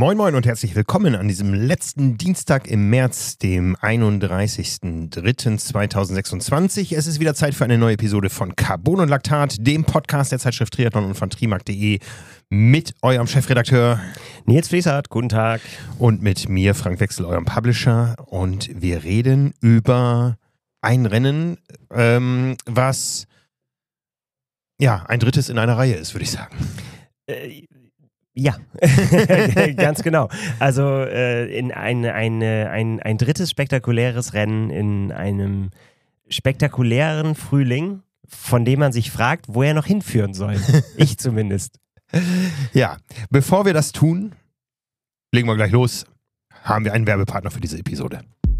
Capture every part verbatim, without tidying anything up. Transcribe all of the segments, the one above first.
Moin Moin und herzlich willkommen an diesem letzten Dienstag im März, dem einunddreißigsten dritten zweitausendsechsundzwanzig. Es ist wieder Zeit für eine neue Episode von Carbon und Laktat, dem Podcast der Zeitschrift Triathlon und von trimark punkt de mit eurem Chefredakteur Nils Fließhardt, guten Tag. Und mit mir, Frank Wechsel, eurem Publisher. Und wir reden über ein Rennen, ähm, was ja ein drittes in einer Reihe ist, würde ich sagen. Äh, Ja, ganz genau. Also äh, in ein, eine, ein, ein drittes spektakuläres Rennen in einem spektakulären Frühling, von dem man sich fragt, wo er noch hinführen soll. Ich zumindest. Ja, bevor wir das tun, legen wir gleich los, haben wir einen Werbepartner für diese Episode.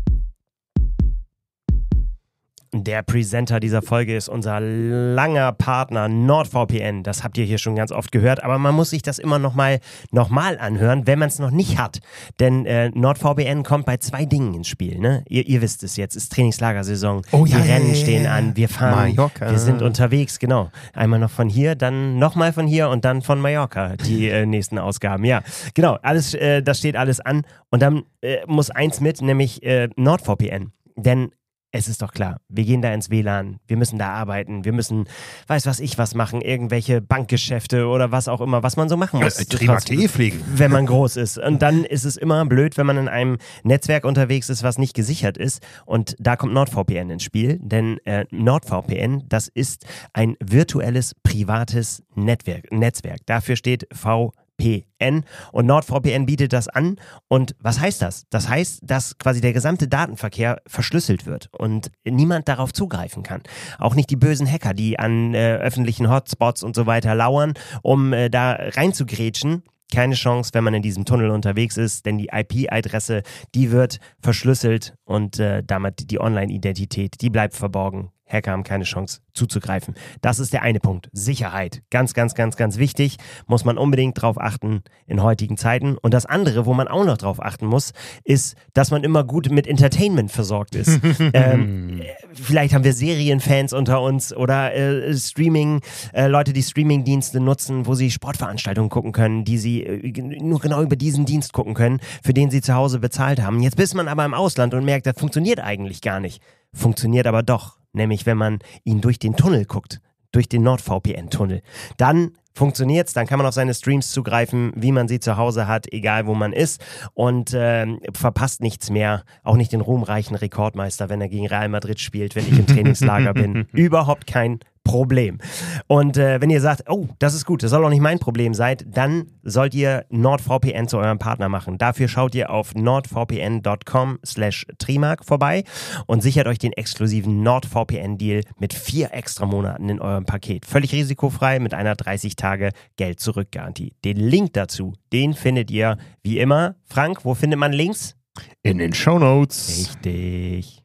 Der Presenter dieser Folge ist unser langer Partner NordVPN. Das habt ihr hier schon ganz oft gehört, aber man muss sich das immer nochmal noch mal anhören, wenn man es noch nicht hat. Denn äh, NordVPN kommt bei zwei Dingen ins Spiel. Ne? Ihr, ihr wisst es jetzt, ist Trainingslagersaison, oh, ja, die Rennen ja, ja, stehen ja. an, wir fahren, Mallorca. Wir sind unterwegs, genau. Einmal noch von hier, dann nochmal von hier und dann von Mallorca, die äh, nächsten Ausgaben. Ja, genau, alles, äh, das steht alles an und dann äh, muss eins mit, nämlich äh, NordVPN. Denn es ist doch klar, wir gehen da ins W L A N, wir müssen da arbeiten, wir müssen, weiß was ich was machen, irgendwelche Bankgeschäfte oder was auch immer, was man so machen muss. Ja, trimark punkt de pflegen. Wenn man groß ist. Und dann ist es immer blöd, wenn man in einem Netzwerk unterwegs ist, was nicht gesichert ist. Und da kommt NordVPN ins Spiel, denn äh, NordVPN, das ist ein virtuelles, privates Netzwerk. Netzwerk. Dafür steht V P N und NordVPN bietet das an. Und was heißt das? Das heißt, dass quasi der gesamte Datenverkehr verschlüsselt wird und niemand darauf zugreifen kann. Auch nicht die bösen Hacker, die an äh, öffentlichen Hotspots und so weiter lauern, um äh, da reinzugrätschen. Keine Chance, wenn man in diesem Tunnel unterwegs ist, denn die I P-Adresse, die wird verschlüsselt und äh, damit die Online-Identität, die bleibt verborgen. Hacker haben keine Chance zuzugreifen. Das ist der eine Punkt. Sicherheit. Ganz, ganz, ganz, ganz wichtig. Muss man unbedingt drauf achten in heutigen Zeiten. Und das andere, wo man auch noch drauf achten muss, ist, dass man immer gut mit Entertainment versorgt ist. ähm, vielleicht haben wir Serienfans unter uns oder äh, Streaming, äh, Leute, die Streamingdienste nutzen, wo sie Sportveranstaltungen gucken können, die sie äh, nur genau über diesen Dienst gucken können, für den sie zu Hause bezahlt haben. Jetzt ist man aber im Ausland und merkt, das funktioniert eigentlich gar nicht. Funktioniert aber doch. Nämlich, wenn man ihn durch den Tunnel guckt, durch den NordVPN-Tunnel. Dann funktioniert's, dann kann man auf seine Streams zugreifen, wie man sie zu Hause hat, egal wo man ist und äh, verpasst nichts mehr, auch nicht den ruhmreichen Rekordmeister, wenn er gegen Real Madrid spielt, wenn ich im Trainingslager bin. Überhaupt kein Problem. Und äh, wenn ihr sagt, oh, das ist gut, das soll auch nicht mein Problem sein, dann sollt ihr NordVPN zu eurem Partner machen. Dafür schaut ihr auf nordvpn.com slash trimark vorbei und sichert euch den exklusiven NordVPN-Deal mit vier extra Monaten in eurem Paket. Völlig risikofrei mit einer dreißig Tage Geld-Zurück-Garantie. Den Link dazu, den findet ihr wie immer. Frank, wo findet man Links? In den Shownotes. Richtig.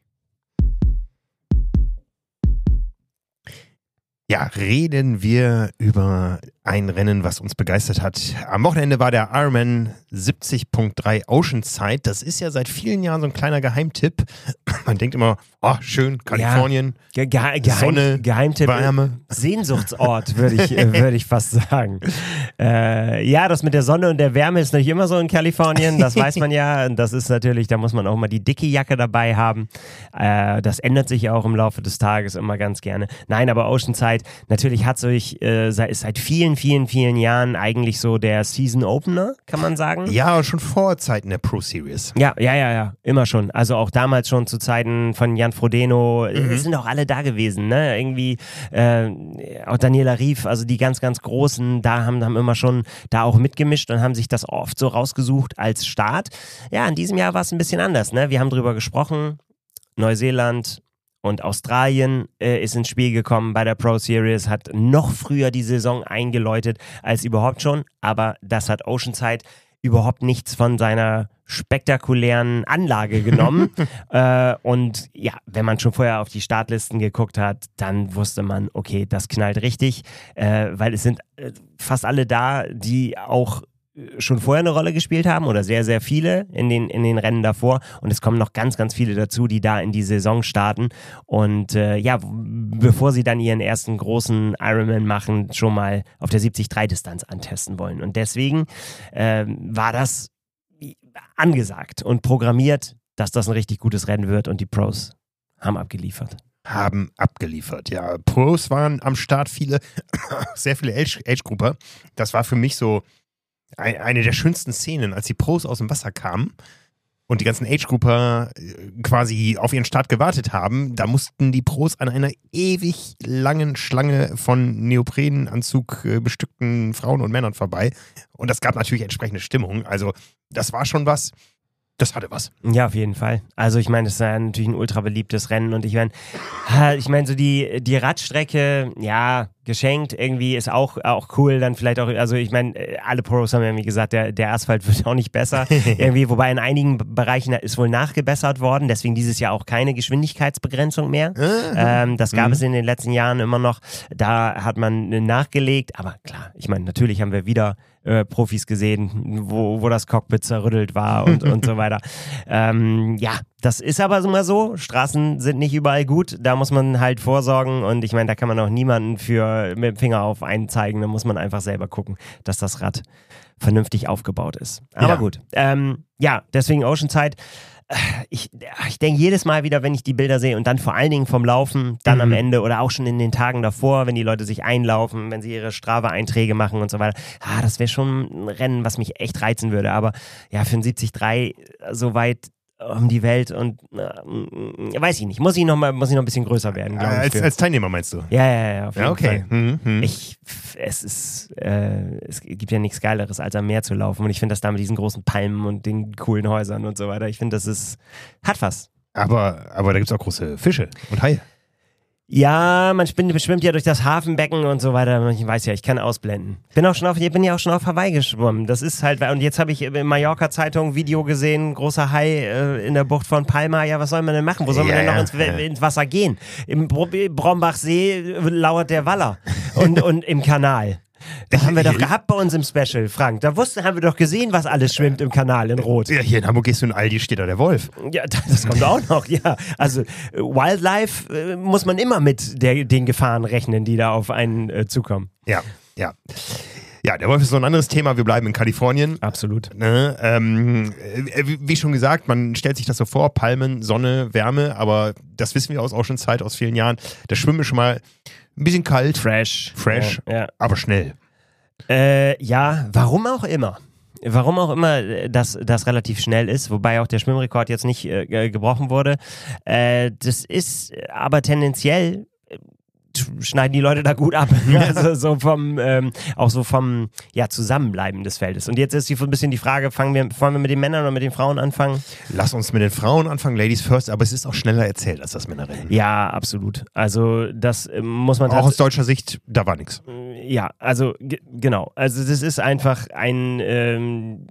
Ja, reden wir über ein Rennen, was uns begeistert hat. Am Wochenende war der Ironman siebzig Punkt drei Oceanside. Das ist ja seit vielen Jahren so ein kleiner Geheimtipp. Man denkt immer, oh, schön, Kalifornien, ja, ge- Geheim- Sonne, Geheimtipp, Wärme. Sehnsuchtsort, würde ich, würd ich fast sagen. Äh, ja, das mit der Sonne und der Wärme ist nicht immer so in Kalifornien, das weiß man ja. Das ist natürlich, da muss man auch mal die dicke Jacke dabei haben. Äh, das ändert sich ja auch im Laufe des Tages immer ganz gerne. Nein, aber Oceanside, natürlich hat sich äh, seit, seit vielen, vielen, vielen Jahren eigentlich so der Season Opener, kann man sagen. Ja, schon vor Zeiten der Pro Series. Ja, ja, ja, ja, immer schon. Also auch damals schon zu Zeiten von Jan Frodeno, mhm. sind auch alle da gewesen, ne? Irgendwie äh, auch Daniela Rief, also die ganz, ganz Großen, da haben, haben immer schon da auch mitgemischt und haben sich das oft so rausgesucht als Start. Ja, in diesem Jahr war es ein bisschen anders, ne? Wir haben drüber gesprochen, Neuseeland und Australien äh, ist ins Spiel gekommen bei der Pro Series, hat noch früher die Saison eingeläutet als überhaupt schon, aber das hat Oceanside überhaupt nichts von seiner spektakulären Anlage genommen. äh, und ja, wenn man schon vorher auf die Startlisten geguckt hat, dann wusste man, okay, das knallt richtig, äh, weil es sind äh, fast alle da, die auch schon vorher eine Rolle gespielt haben oder sehr, sehr viele in den, in den Rennen davor und es kommen noch ganz, ganz viele dazu, die da in die Saison starten und äh, ja, bevor sie dann ihren ersten großen Ironman machen, schon mal auf der siebzig Komma drei Distanz antesten wollen und deswegen äh, war das angesagt und programmiert, dass das ein richtig gutes Rennen wird und die Pros haben abgeliefert. Haben abgeliefert, ja. Pros waren am Start, viele, sehr viele Age-Grupper. Das war für mich so ein, eine der schönsten Szenen, als die Pros aus dem Wasser kamen und die ganzen Age-Grupper quasi auf ihren Start gewartet haben. Da mussten die Pros an einer ewig langen Schlange von Neoprenanzug äh, bestückten Frauen und Männern vorbei. Und das gab natürlich entsprechende Stimmung. Also das war schon was. Das hatte was. Ja, auf jeden Fall. Also ich meine, das ist ja natürlich ein ultra beliebtes Rennen und ich meine, ich meine so die, die Radstrecke, ja, geschenkt irgendwie ist auch, auch cool, dann vielleicht auch, also ich meine, alle Pros haben ja irgendwie gesagt, der, der Asphalt wird auch nicht besser, irgendwie, wobei in einigen Bereichen ist wohl nachgebessert worden, deswegen dieses Jahr auch keine Geschwindigkeitsbegrenzung mehr. ähm, das gab mhm. es in den letzten Jahren immer noch, da hat man nachgelegt, aber klar, ich meine, natürlich haben wir wieder äh, Profis gesehen, wo, wo das Cockpit zerrüttelt war und, und so weiter. Ähm, ja, das ist aber immer so, Straßen sind nicht überall gut, da muss man halt vorsorgen und ich meine, da kann man auch niemanden für mit dem Finger auf einen zeigen, da muss man einfach selber gucken, dass das Rad vernünftig aufgebaut ist. Aber ja. gut, ähm, ja, deswegen Oceanside. Ich, ich denke jedes Mal wieder, wenn ich die Bilder sehe und dann vor allen Dingen vom Laufen, dann mhm. am Ende oder auch schon in den Tagen davor, wenn die Leute sich einlaufen, wenn sie ihre Strava-Einträge machen und so weiter. Ah, das wäre schon ein Rennen, was mich echt reizen würde. Aber ja, für ein siebzig drei so weit um die Welt und äh, weiß ich nicht, muss ich noch mal, muss ich noch ein bisschen größer werden, glaube als, ich. Als Teilnehmer meinst du? Ja, ja, ja, auf jeden ja, okay. Fall. Mhm, mhm. Ich, es ist, äh, es gibt ja nichts Geileres, als am Meer zu laufen und ich finde das da mit diesen großen Palmen und den coolen Häusern und so weiter, ich finde, das ist, hat was. Aber, aber da gibt es auch große Fische und Haie. Ja, man schwimmt, schwimmt ja durch das Hafenbecken und so weiter. Ich weiß ja, ich kann ausblenden. Bin auch schon auf, ich bin ja auch schon auf Hawaii geschwommen. Das ist halt, und jetzt habe ich in Mallorca-Zeitung ein Video gesehen, großer Hai äh, in der Bucht von Palma. Ja, was soll man denn machen? Wo soll man ja, denn noch ins, ja. ins Wasser gehen? Im Brombachsee lauert der Waller und, und im Kanal. Das haben wir doch gehabt bei uns im Special, Frank. Da wussten, haben wir doch gesehen, was alles schwimmt im Kanal in Rot. Ja, hier in Hamburg gehst du in Aldi, steht da der Wolf. Ja, das kommt auch noch, ja. Also Wildlife äh, muss man immer mit der, den Gefahren rechnen, die da auf einen äh, zukommen. Ja, ja. Ja, der Wolf ist so ein anderes Thema. Wir bleiben in Kalifornien. Absolut. Ne? Ähm, wie schon gesagt, man stellt sich das so vor, Palmen, Sonne, Wärme, aber das wissen wir aus Oceanside aus vielen Jahren. Das Schwimmen ist schon mal ein bisschen kalt. Fresh. Fresh, ja, ja. aber schnell. Äh, ja, warum auch immer. Warum auch immer das, das relativ schnell ist, wobei auch der Schwimmrekord jetzt nicht äh, gebrochen wurde. Äh, das ist aber tendenziell schneiden die Leute da gut ab. Also so vom, ähm, auch so vom ja, Zusammenbleiben des Feldes. Und jetzt ist die, ein bisschen die Frage, fangen wir, wollen wir mit den Männern oder mit den Frauen anfangen? Lass uns mit den Frauen anfangen, Ladies first, aber es ist auch schneller erzählt als das Männerrennen. Ja, absolut. Also das äh, muss man... Auch aus deutscher Sicht, da war nichts. Ja, also g- genau. Also das ist einfach ein... Ähm,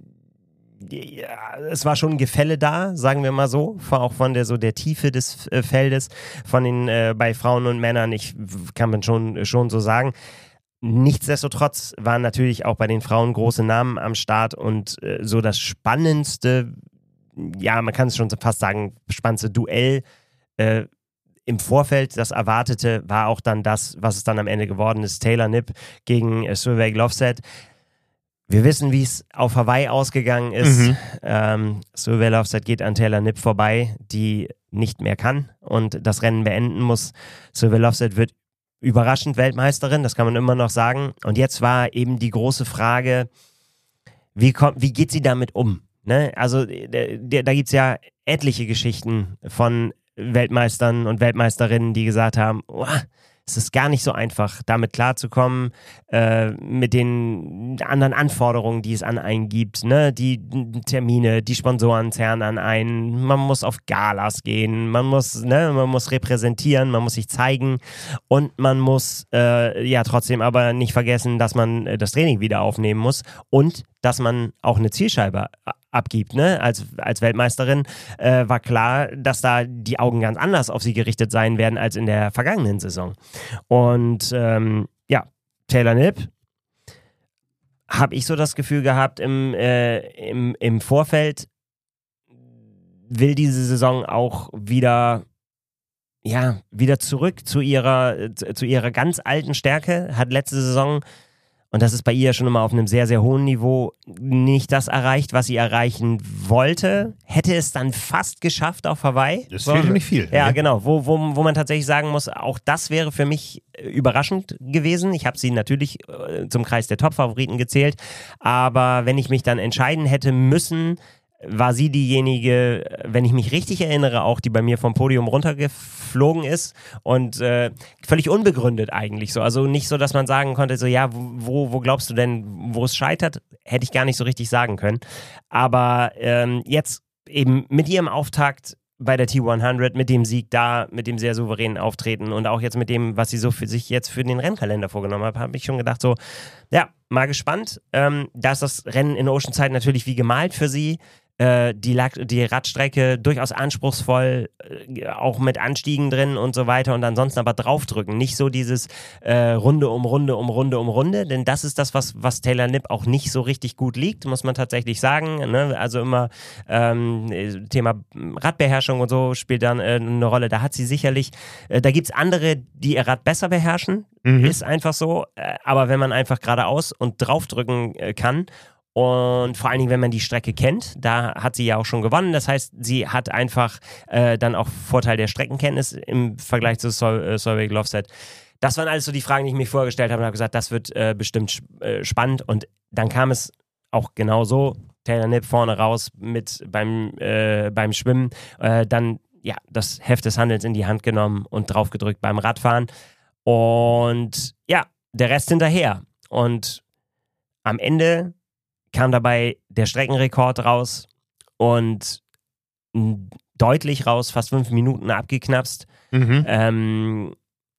Ja, es war schon ein Gefälle da, sagen wir mal so, auch von der so der Tiefe des äh, Feldes, von den äh, bei Frauen und Männern, ich kann man schon schon so sagen. Nichtsdestotrotz waren natürlich auch bei den Frauen große Namen am Start und äh, so das spannendste, ja, man kann es schon fast sagen, spannendste Duell äh, im Vorfeld, das Erwartete, war auch dann das, was es dann am Ende geworden ist, Taylor Knipp gegen äh, Sylvain Glofset. Wir wissen, wie es auf Hawaii ausgegangen ist. Mhm. Ähm, Sylvain Glofset geht an Taylor Knipp vorbei, die nicht mehr kann und das Rennen beenden muss. Sylvain Glofset wird überraschend Weltmeisterin, das kann man immer noch sagen. Und jetzt war eben die große Frage, wie, kommt, wie geht sie damit um? Ne? Also da gibt es ja etliche Geschichten von Weltmeistern und Weltmeisterinnen, die gesagt haben, oh, es ist gar nicht so einfach, damit klarzukommen, äh, mit den anderen Anforderungen, die es an einen gibt, ne? Die Termine, die Sponsoren zerren an einen, man muss auf Galas gehen, man muss, ne? man muss repräsentieren, man muss sich zeigen und man muss äh, ja trotzdem aber nicht vergessen, dass man äh, das Training wieder aufnehmen muss und dass man auch eine Zielscheibe abgibt, ne? Als, als Weltmeisterin äh, war klar, dass da die Augen ganz anders auf sie gerichtet sein werden als in der vergangenen Saison. Und ähm, ja, Taylor Knipp habe ich so das Gefühl gehabt im, äh, im, im Vorfeld will diese Saison auch wieder ja, wieder zurück zu ihrer, zu ihrer ganz alten Stärke, hat letzte Saison und das ist bei ihr schon immer auf einem sehr, sehr hohen Niveau, nicht das erreicht, was sie erreichen wollte. Hätte es dann fast geschafft auf Hawaii. Das fehlt nicht viel. Ja, ne? genau. Wo, wo, wo man tatsächlich sagen muss, auch das wäre für mich überraschend gewesen. Ich habe sie natürlich äh, zum Kreis der Top-Favoriten gezählt. Aber wenn ich mich dann entscheiden hätte müssen, war sie diejenige, wenn ich mich richtig erinnere, auch die bei mir vom Podium runtergeflogen ist und äh, völlig unbegründet eigentlich so. Also nicht so, dass man sagen konnte, so ja, wo, wo glaubst du denn, wo es scheitert, hätte ich gar nicht so richtig sagen können. Aber ähm, jetzt eben mit ihrem Auftakt bei der T hundert, mit dem Sieg da, mit dem sehr souveränen Auftreten und auch jetzt mit dem, was sie so für sich jetzt für den Rennkalender vorgenommen hat, habe ich schon gedacht so, ja, mal gespannt. Ähm, da ist das Rennen in Oceanside natürlich wie gemalt für sie. Die, die Radstrecke durchaus anspruchsvoll, auch mit Anstiegen drin und so weiter und ansonsten aber draufdrücken. Nicht so dieses äh, Runde um Runde um Runde um Runde, denn das ist das, was, was Taylor Knipp auch nicht so richtig gut liegt, muss man tatsächlich sagen. Ne? Also immer ähm, Thema Radbeherrschung und so spielt dann äh, eine Rolle. Da hat sie sicherlich, äh, da gibt es andere, die ihr Rad besser beherrschen, mhm. ist einfach so. Äh, aber wenn man einfach geradeaus und draufdrücken äh, kann, und vor allen Dingen, wenn man die Strecke kennt, da hat sie ja auch schon gewonnen. Das heißt, sie hat einfach äh, dann auch Vorteil der Streckenkenntnis im Vergleich zu Sol- äh, Solveig Lovset. Das waren alles so die Fragen, die ich mir vorgestellt habe und habe gesagt, das wird äh, bestimmt sp- äh, spannend. Und dann kam es auch genau so. Taylor Knipp vorne raus mit beim, äh, beim Schwimmen. Äh, dann ja das Heft des Handels in die Hand genommen und draufgedrückt beim Radfahren. Und ja, der Rest hinterher. Und am Ende kam dabei der Streckenrekord raus und deutlich raus, fast fünf Minuten abgeknapst. Mhm. Ähm,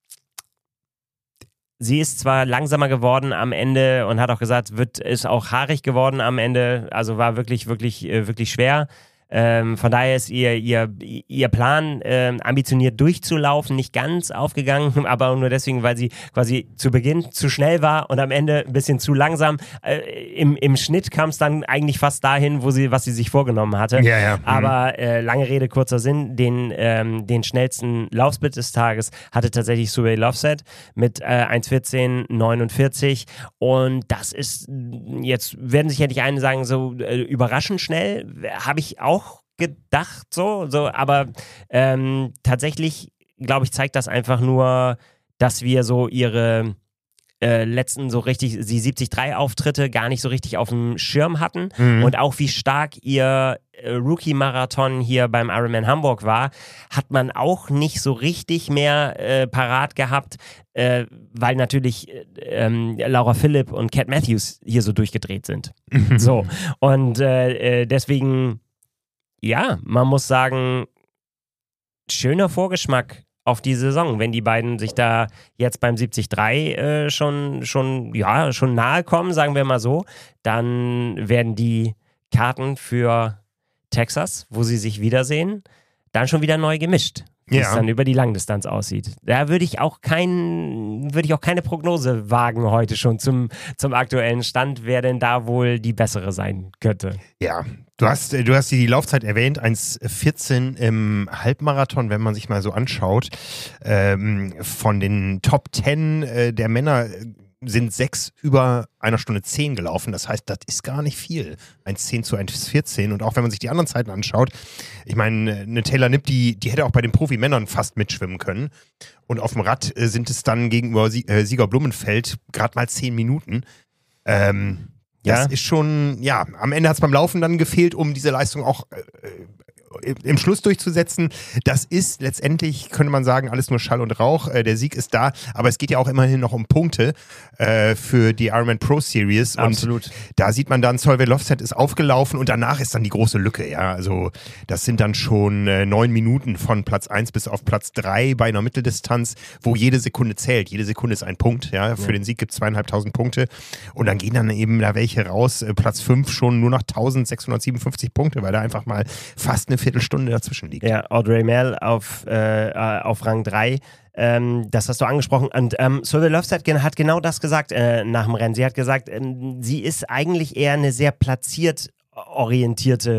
sie ist zwar langsamer geworden am Ende und hat auch gesagt, wird, ist auch haarig geworden am Ende, also war wirklich, wirklich, wirklich schwer. Ähm, von daher ist ihr, ihr, ihr Plan, ähm, ambitioniert durchzulaufen, nicht ganz aufgegangen, aber nur deswegen, weil sie quasi zu Beginn zu schnell war und am Ende ein bisschen zu langsam. Äh, im, Im Schnitt kam es dann eigentlich fast dahin, wo sie, was sie sich vorgenommen hatte. Ja, ja. Mhm. Aber äh, lange Rede, kurzer Sinn, den, ähm, den schnellsten Laufsplit des Tages hatte tatsächlich Solveig Lovset mit äh, eins vierzehn neunundvierzig und das ist, jetzt werden sich ja nicht einige sagen, so äh, überraschend schnell, habe ich auch gedacht, so, so aber ähm, tatsächlich, glaube ich, zeigt das einfach nur, dass wir so ihre äh, letzten so richtig, die siebzig drei Auftritte gar nicht so richtig auf dem Schirm hatten mhm. und auch wie stark ihr äh, Rookie-Marathon hier beim Ironman Hamburg war, hat man auch nicht so richtig mehr äh, parat gehabt, äh, weil natürlich äh, ähm, Laura Philipp und Cat Matthews hier so durchgedreht sind. So, und äh, deswegen ja, man muss sagen, schöner Vorgeschmack auf die Saison, wenn die beiden sich da jetzt beim siebzig drei äh, schon, schon, ja, schon nahe kommen, sagen wir mal so, dann werden die Karten für Texas, wo sie sich wiedersehen, dann schon wieder neu gemischt, wie ja. es dann über die Langdistanz aussieht. Da würde ich auch kein, würde ich auch keine Prognose wagen heute schon zum, zum aktuellen Stand, wer denn da wohl die bessere sein könnte. Ja, du hast, du hast die Laufzeit erwähnt, eins vierzehn im Halbmarathon, wenn man sich mal so anschaut. Ähm, von den Top zehn äh, der Männer sind sechs über einer Stunde zehn gelaufen. Das heißt, das ist gar nicht viel. eins zehn zu eins vierzehn. Und auch wenn man sich die anderen Zeiten anschaut, ich meine, eine Taylor Knipp, die, die hätte auch bei den Profimännern fast mitschwimmen können. Und auf dem Rad äh, sind es dann gegenüber Sie- äh, Sieger Blumenfeld gerade mal zehn Minuten. Ähm, das ja. ist schon, ja, am Ende hat es beim Laufen dann gefehlt, um diese Leistung auch äh, im Schluss durchzusetzen. Das ist letztendlich, könnte man sagen, alles nur Schall und Rauch. Äh, der Sieg ist da, aber es geht ja auch immerhin noch um Punkte äh, für die Ironman Pro Series. Absolut. Und da sieht man dann, Solveig Lovset ist aufgelaufen und danach ist dann die große Lücke. Ja, also das sind dann schon äh, neun Minuten von Platz eins bis auf Platz drei bei einer Mitteldistanz, wo jede Sekunde zählt. Jede Sekunde ist ein Punkt. Ja, für ja. den Sieg gibt es zweieinhalbtausend Punkte und dann gehen dann eben da welche raus. Äh, Platz fünf schon nur noch eintausendsechshundertsiebenundfünfzig Punkte, weil da einfach mal fast eine Viertelstunde dazwischen liegt. Ja, Audrey Mel auf, äh, auf Rang drei. Ähm, das hast du angesprochen. Und ähm, Solveig Lovset hat genau das gesagt äh, nach dem Rennen. Sie hat gesagt, ähm, sie ist eigentlich eher eine sehr platziert orientierte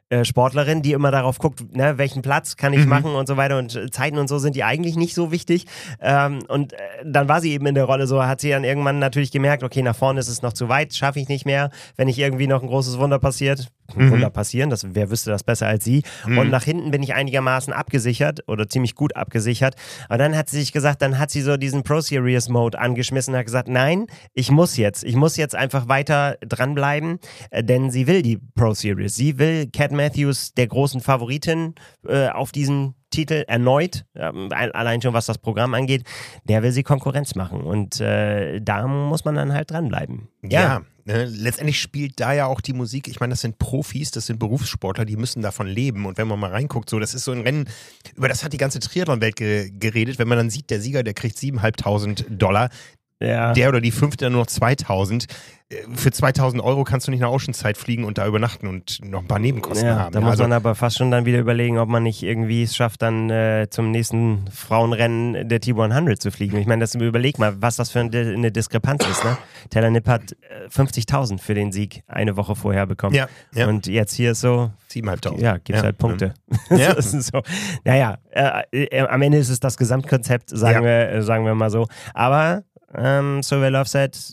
äh, Sportlerin, die immer darauf guckt, ne, welchen Platz kann ich mhm. machen und so weiter und äh, Zeiten und so sind die eigentlich nicht so wichtig. Ähm, und äh, dann war sie eben in der Rolle so, hat sie dann irgendwann natürlich gemerkt, okay, nach vorne ist es noch zu weit, schaffe ich nicht mehr, wenn nicht irgendwie noch ein großes Wunder passiert. Ein mhm. Wunder passieren, das, wer wüsste das besser als sie. Mhm. Und nach hinten bin ich einigermaßen abgesichert oder ziemlich gut abgesichert. Und dann hat sie sich gesagt, dann hat sie so diesen Pro-Series-Mode angeschmissen und hat gesagt, nein, ich muss jetzt, ich muss jetzt einfach weiter dranbleiben, äh, denn sie will die Pro-Series. Sie will Cat Matthews, der großen Favoritin, äh, auf diesen Titel erneut, ähm, allein schon was das Programm angeht, der will sie Konkurrenz machen und äh, da muss man dann halt dranbleiben. Ja, ja ne, letztendlich spielt da ja auch die Musik, ich meine, das sind Profis, das sind Berufssportler, die müssen davon leben und wenn man mal reinguckt, so, das ist so ein Rennen, über das hat die ganze Triathlon-Welt ge- geredet, wenn man dann sieht, der Sieger, der kriegt siebentausendfünfhundert Dollar, ja. Der oder die Fünfte dann nur noch zweitausend. Für zweitausend Euro kannst du nicht nach Oceanside fliegen und da übernachten und noch ein paar Nebenkosten ja, haben. Da ja, muss also man aber fast schon dann wieder überlegen, ob man nicht irgendwie es schafft, dann äh, zum nächsten Frauenrennen der T hundert zu fliegen. Ich meine, das überleg mal, was das für eine, eine Diskrepanz ist. Ne? Taylor Knipp hat äh, fünfzigtausend für den Sieg eine Woche vorher bekommen. Ja, ja. Und jetzt hier ist so siebentausendfünfhundert. Ja, gibt es ja. halt Punkte. Ja. Das ist so. Naja, äh, äh, am Ende ist es das Gesamtkonzept, sagen, ja. wir, äh, sagen wir mal so. Aber ähm, Sylvia Lovesett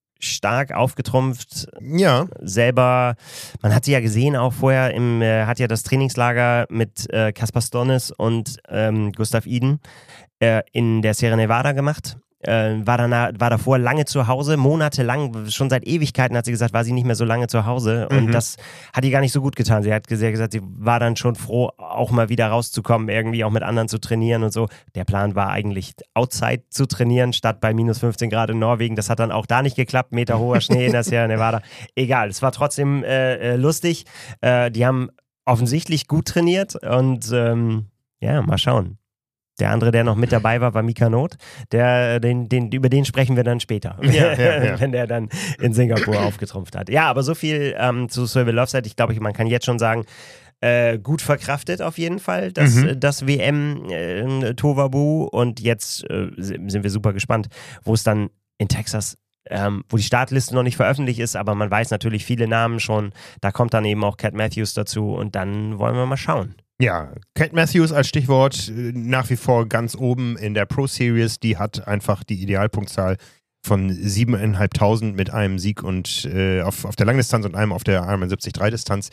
stark aufgetrumpft. Ja. Selber, man hat sie ja gesehen auch vorher, im, äh, hat ja das Trainingslager mit äh, Caspar Stonis und ähm, Gustav Iden äh, in der Sierra Nevada gemacht. Äh, war, dann, war davor lange zu Hause, monatelang, schon seit Ewigkeiten hat sie gesagt, war sie nicht mehr so lange zu Hause und mhm. das hat ihr gar nicht so gut getan. Sie hat gesagt, sie war dann schon froh, auch mal wieder rauszukommen, irgendwie auch mit anderen zu trainieren und so. Der Plan war eigentlich outside zu trainieren, statt bei minus fünfzehn Grad in Norwegen. Das hat dann auch da nicht geklappt, meterhoher Schnee in der Sierra Nevada. Egal, es war trotzdem äh, äh, lustig. Äh, die haben offensichtlich gut trainiert und ähm, ja, mal schauen. Der andere, der noch mit dabei war, war Mika Not. Der, den, den, über den sprechen wir dann später, ja, ja, ja. wenn der dann in Singapur aufgetrumpft hat. Ja, aber so viel ähm, zu Sylvia Lovesett. Ich glaube, man kann jetzt schon sagen, äh, gut verkraftet auf jeden Fall, das, mhm. das W M äh, Tohuwabohu. Und jetzt äh, sind wir super gespannt, wo es dann in Texas Ähm, wo die Startliste noch nicht veröffentlicht ist, aber man weiß natürlich viele Namen schon. Da kommt dann eben auch Cat Matthews dazu und dann wollen wir mal schauen. Ja, Cat Matthews als Stichwort nach wie vor ganz oben in der Pro Series. Die hat einfach die Idealpunktzahl von siebentausendfünfhundert mit einem Sieg und äh, auf, auf der Langdistanz und einem auf der Ironman siebzig drei Distanz.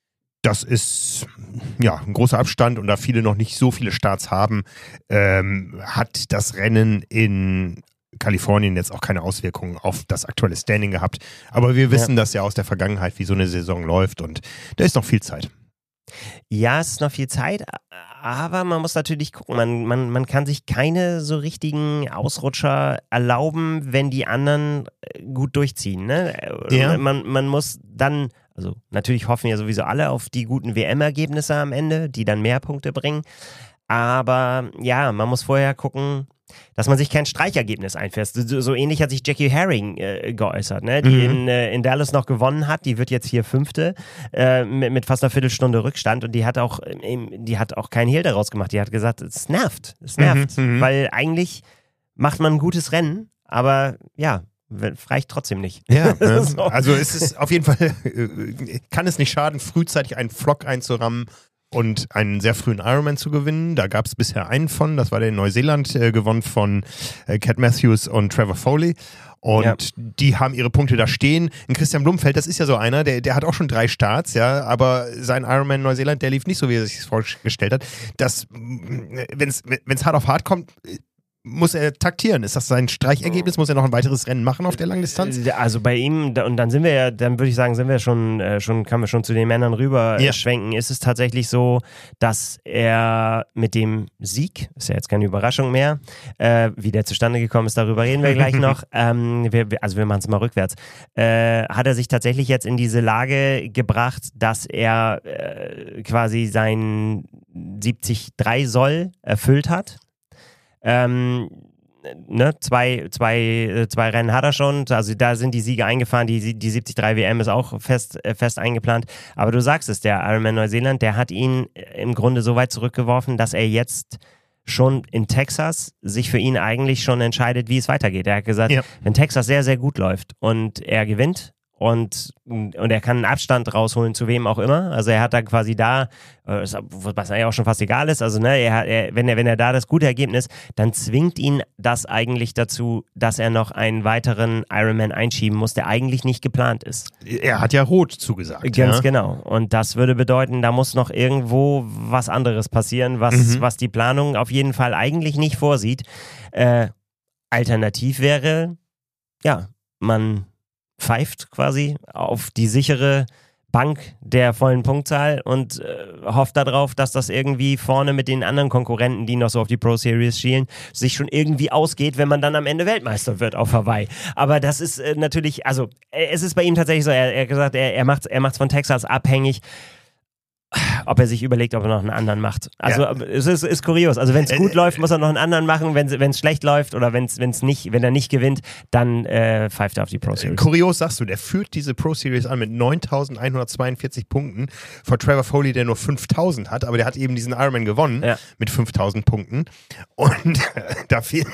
Das ist ja ein großer Abstand und da viele noch nicht so viele Starts haben, ähm, hat das Rennen in Kalifornien jetzt auch keine Auswirkungen auf das aktuelle Standing gehabt. Aber wir wissen ja. das ja aus der Vergangenheit, wie so eine Saison läuft und da ist noch viel Zeit. Ja, es ist noch viel Zeit, aber man muss natürlich gucken, man, man, man kann sich keine so richtigen Ausrutscher erlauben, wenn die anderen gut durchziehen. Ne? Ja. Man, man muss dann, also natürlich hoffen ja sowieso alle auf die guten W M-Ergebnisse am Ende, die dann mehr Punkte bringen. Aber ja, man muss vorher gucken, dass man sich kein Streichergebnis einfährt. So, so ähnlich hat sich Jackie Herring äh, geäußert, ne? die mhm. in, äh, in Dallas noch gewonnen hat. Die wird jetzt hier Fünfte äh, mit, mit fast einer Viertelstunde Rückstand und die hat auch, ähm, die hat auch keinen Hehl daraus gemacht. Die hat gesagt, es nervt, es nervt, mhm, weil eigentlich macht man ein gutes Rennen, aber ja, reicht trotzdem nicht. Ja, ne? So. Also es ist auf jeden Fall, kann es nicht schaden, frühzeitig einen Flock einzurammen und einen sehr frühen Ironman zu gewinnen. Da gab es bisher einen von, das war der in Neuseeland, äh, gewonnen von äh, Cat Matthews und Trevor Foley. Und ja. die haben ihre Punkte da stehen. In Christian Blumfeld, das ist ja so einer, der, der hat auch schon drei Starts, ja, aber sein Ironman Neuseeland, der lief nicht so, wie er sich das vorgestellt hat. Das, wenn es hart auf hart kommt, muss er taktieren? Ist das sein Streichergebnis? Muss er noch ein weiteres Rennen machen auf der Langdistanz? Also bei ihm, und dann sind wir ja, dann würde ich sagen, sind wir schon, äh, schon können wir schon zu den Männern rüber ja. schwenken. Ist es tatsächlich so, dass er mit dem Sieg, ist ja jetzt keine Überraschung mehr, äh, wie der zustande gekommen ist, darüber reden wir gleich noch. Ähm, wir, also wir machen es mal rückwärts. Äh, hat er sich tatsächlich jetzt in diese Lage gebracht, dass er äh, quasi sein siebzig drei Soll erfüllt hat? Ähm, ne, zwei, zwei, zwei Rennen hat er schon, also da sind die Siege eingefahren, die, die siebzig drei W M ist auch fest, fest eingeplant, aber du sagst es, der Ironman Neuseeland, der hat ihn im Grunde so weit zurückgeworfen, dass er jetzt schon in Texas sich für ihn eigentlich schon entscheidet, wie es weitergeht. Er hat gesagt, ja. wenn Texas sehr, sehr gut läuft und er gewinnt und, und er kann einen Abstand rausholen zu wem auch immer. Also er hat dann quasi da, was eigentlich auch schon fast egal ist, also ne, er, er, wenn, er, wenn er da das gute Ergebnis, dann zwingt ihn das eigentlich dazu, dass er noch einen weiteren Ironman einschieben muss, der eigentlich nicht geplant ist. Er hat ja rot zugesagt. Ganz ja? genau. Und das würde bedeuten, da muss noch irgendwo was anderes passieren, was, Mhm. was die Planung auf jeden Fall eigentlich nicht vorsieht. Äh, alternativ wäre, ja, man pfeift quasi auf die sichere Bank der vollen Punktzahl und äh, hofft darauf, dass das irgendwie vorne mit den anderen Konkurrenten, die noch so auf die Pro Series schielen, sich schon irgendwie ausgeht, wenn man dann am Ende Weltmeister wird auf Hawaii. Aber das ist äh, natürlich, also äh, es ist bei ihm tatsächlich so, er hat gesagt, er, er macht es er macht's von Texas abhängig, ob er sich überlegt, ob er noch einen anderen macht. Also Ja. es ist, ist kurios. Also wenn es gut Äh, läuft, muss er noch einen anderen machen. Wenn es schlecht läuft oder wenn's, wenn's nicht, wenn er nicht gewinnt, dann äh, pfeift er auf die Pro Series. Kurios sagst du, der führt diese Pro Series an mit neuntausendeinhundertzweiundvierzig Punkten vor Trevor Foley, der nur fünftausend hat, aber der hat eben diesen Ironman gewonnen Ja. mit fünftausend Punkten und da fehlen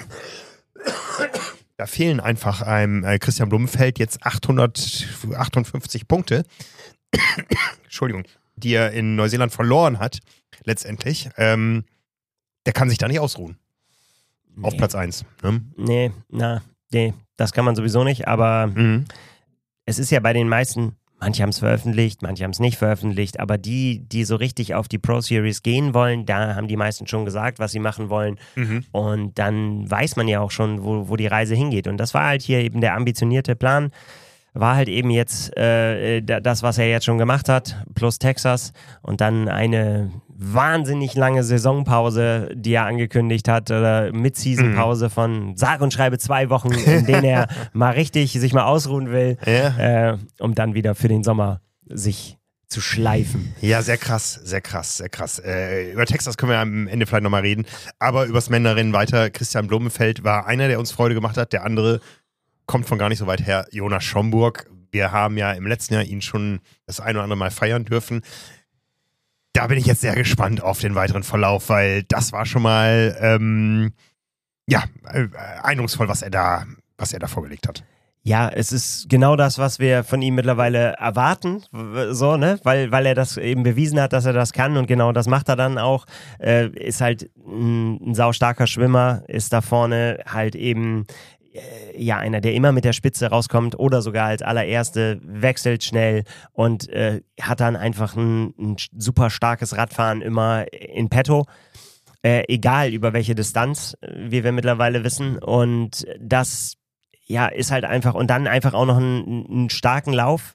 da fehlen einfach einem äh, Christian Blumenfeld jetzt achthundertachtundfünfzig Punkte, Entschuldigung, die er in Neuseeland verloren hat, letztendlich. Ähm, der kann sich da nicht ausruhen. Auf Nee. Platz eins. Ne? Nee, na, nee, das kann man sowieso nicht, aber Mhm. es ist ja bei den meisten, manche haben es veröffentlicht, manche haben es nicht veröffentlicht, aber die, die so richtig auf die Pro Series gehen wollen, da haben die meisten schon gesagt, was sie machen wollen Mhm. und dann weiß man ja auch schon, wo, wo die Reise hingeht und das war halt hier eben der ambitionierte Plan, war halt eben jetzt äh, das, was er jetzt schon gemacht hat, plus Texas und dann eine wahnsinnig lange Saisonpause, die er angekündigt hat, oder Mid-Season-Pause Mhm. von sag und schreibe zwei Wochen, in denen er mal richtig sich mal ausruhen will, Ja. äh, um dann wieder für den Sommer sich zu schleifen. Ja, sehr krass, sehr krass, sehr krass. Äh, über Texas können wir am Ende vielleicht nochmal reden, aber übers Männerrennen weiter. Christian Blumenfeld war einer, der uns Freude gemacht hat, der andere kommt von gar nicht so weit her, Jonas Schomburg. Wir haben ja im letzten Jahr ihn schon das ein oder andere Mal feiern dürfen. Da bin ich jetzt sehr gespannt auf den weiteren Verlauf, weil das war schon mal ähm, ja, äh, eindrucksvoll, was er da, was er da vorgelegt hat. Ja, es ist genau das, was wir von ihm mittlerweile erwarten, so, ne, weil, weil er das eben bewiesen hat, dass er das kann und genau das macht er dann auch, äh, ist halt ein, ein saustarker Schwimmer, ist da vorne halt eben äh, ja einer, der immer mit der Spitze rauskommt oder sogar als allererste, wechselt schnell und äh, hat dann einfach ein, ein super starkes Radfahren immer in petto. Äh, egal über welche Distanz, wie wir mittlerweile wissen und das ja, ist halt einfach, und dann einfach auch noch einen, einen starken Lauf.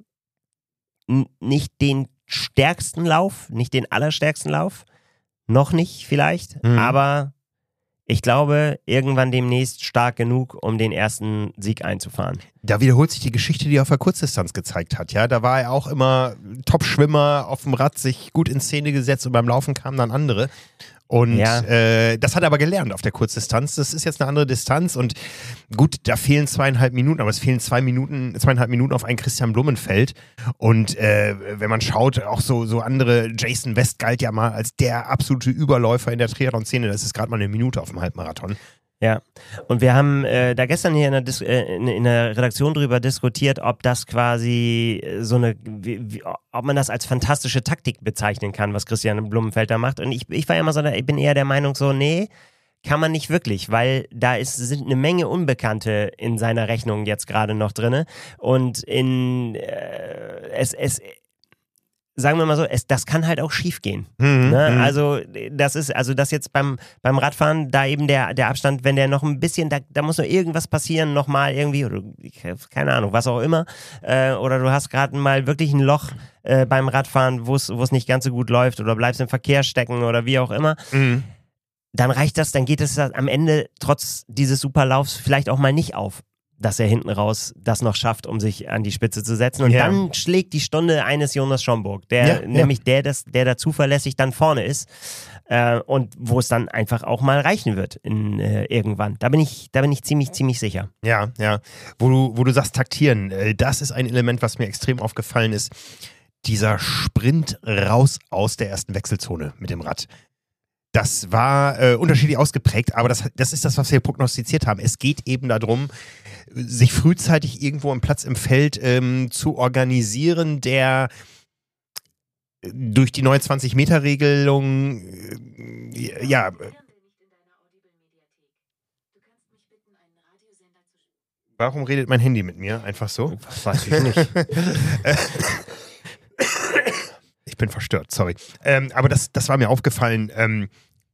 N- nicht den stärksten Lauf, nicht den allerstärksten Lauf. Noch nicht vielleicht, Mhm. aber ich glaube, irgendwann demnächst stark genug, um den ersten Sieg einzufahren. Da wiederholt sich die Geschichte, die er auf der Kurzdistanz gezeigt hat. Ja, da war er auch immer Top-Schwimmer auf dem Rad, sich gut in Szene gesetzt und beim Laufen kamen dann andere. Und Ja. äh, das hat er aber gelernt auf der Kurzdistanz. Das ist jetzt eine andere Distanz und gut, da fehlen zweieinhalb Minuten, aber es fehlen zwei Minuten, zweieinhalb Minuten auf einen Christian Blumenfeld. Und äh, wenn man schaut, auch so, so andere, Jason West galt ja mal als der absolute Überläufer in der Triathlon-Szene. Das ist gerade mal eine Minute auf dem Halbmarathon. Ja, und wir haben äh, da gestern hier in der, Dis äh, in, in der Redaktion drüber diskutiert, ob das quasi äh, so eine, wie, wie, ob man das als fantastische Taktik bezeichnen kann, was Christian Blumenfeld da macht. Und ich, ich war ja immer so, ich bin eher der Meinung so, nee, kann man nicht wirklich, weil da ist, sind eine Menge Unbekannte in seiner Rechnung jetzt gerade noch drin. Und in äh, es, es sagen wir mal so, es, das kann halt auch schief gehen. Mhm, Ne? mhm. Also das ist, also das jetzt beim, beim Radfahren, da eben der, der Abstand, wenn der noch ein bisschen, da, da muss noch irgendwas passieren, nochmal irgendwie, oder keine Ahnung, was auch immer, äh, oder du hast gerade mal wirklich ein Loch äh, beim Radfahren, wo es nicht ganz so gut läuft, oder bleibst im Verkehr stecken oder wie auch immer, Mhm. dann reicht das, dann geht es am Ende trotz dieses Superlaufs vielleicht auch mal nicht auf, dass er hinten raus das noch schafft, um sich an die Spitze zu setzen. Und Ja. dann schlägt die Stunde eines Jonas Schomburg, der Ja, ja. nämlich der, das, der da zuverlässig dann vorne ist äh, und wo es dann einfach auch mal reichen wird in, äh, irgendwann. Da bin ich, da bin ich ziemlich, ziemlich sicher. Ja, ja. Wo du, wo du sagst, taktieren, äh, das ist ein Element, was mir extrem aufgefallen ist. Dieser Sprint raus aus der ersten Wechselzone mit dem Rad. Das war äh, unterschiedlich ausgeprägt, aber das, das ist das, was wir prognostiziert haben. Es geht eben darum, sich frühzeitig irgendwo einen Platz im Feld ähm, zu organisieren, der durch die neue zwanzig-Meter-Regelung äh, ja. Warum redet mein Handy mit mir? Einfach so? Das weiß ich nicht. Ich bin verstört, sorry. Ähm, aber das, das war mir aufgefallen, ähm,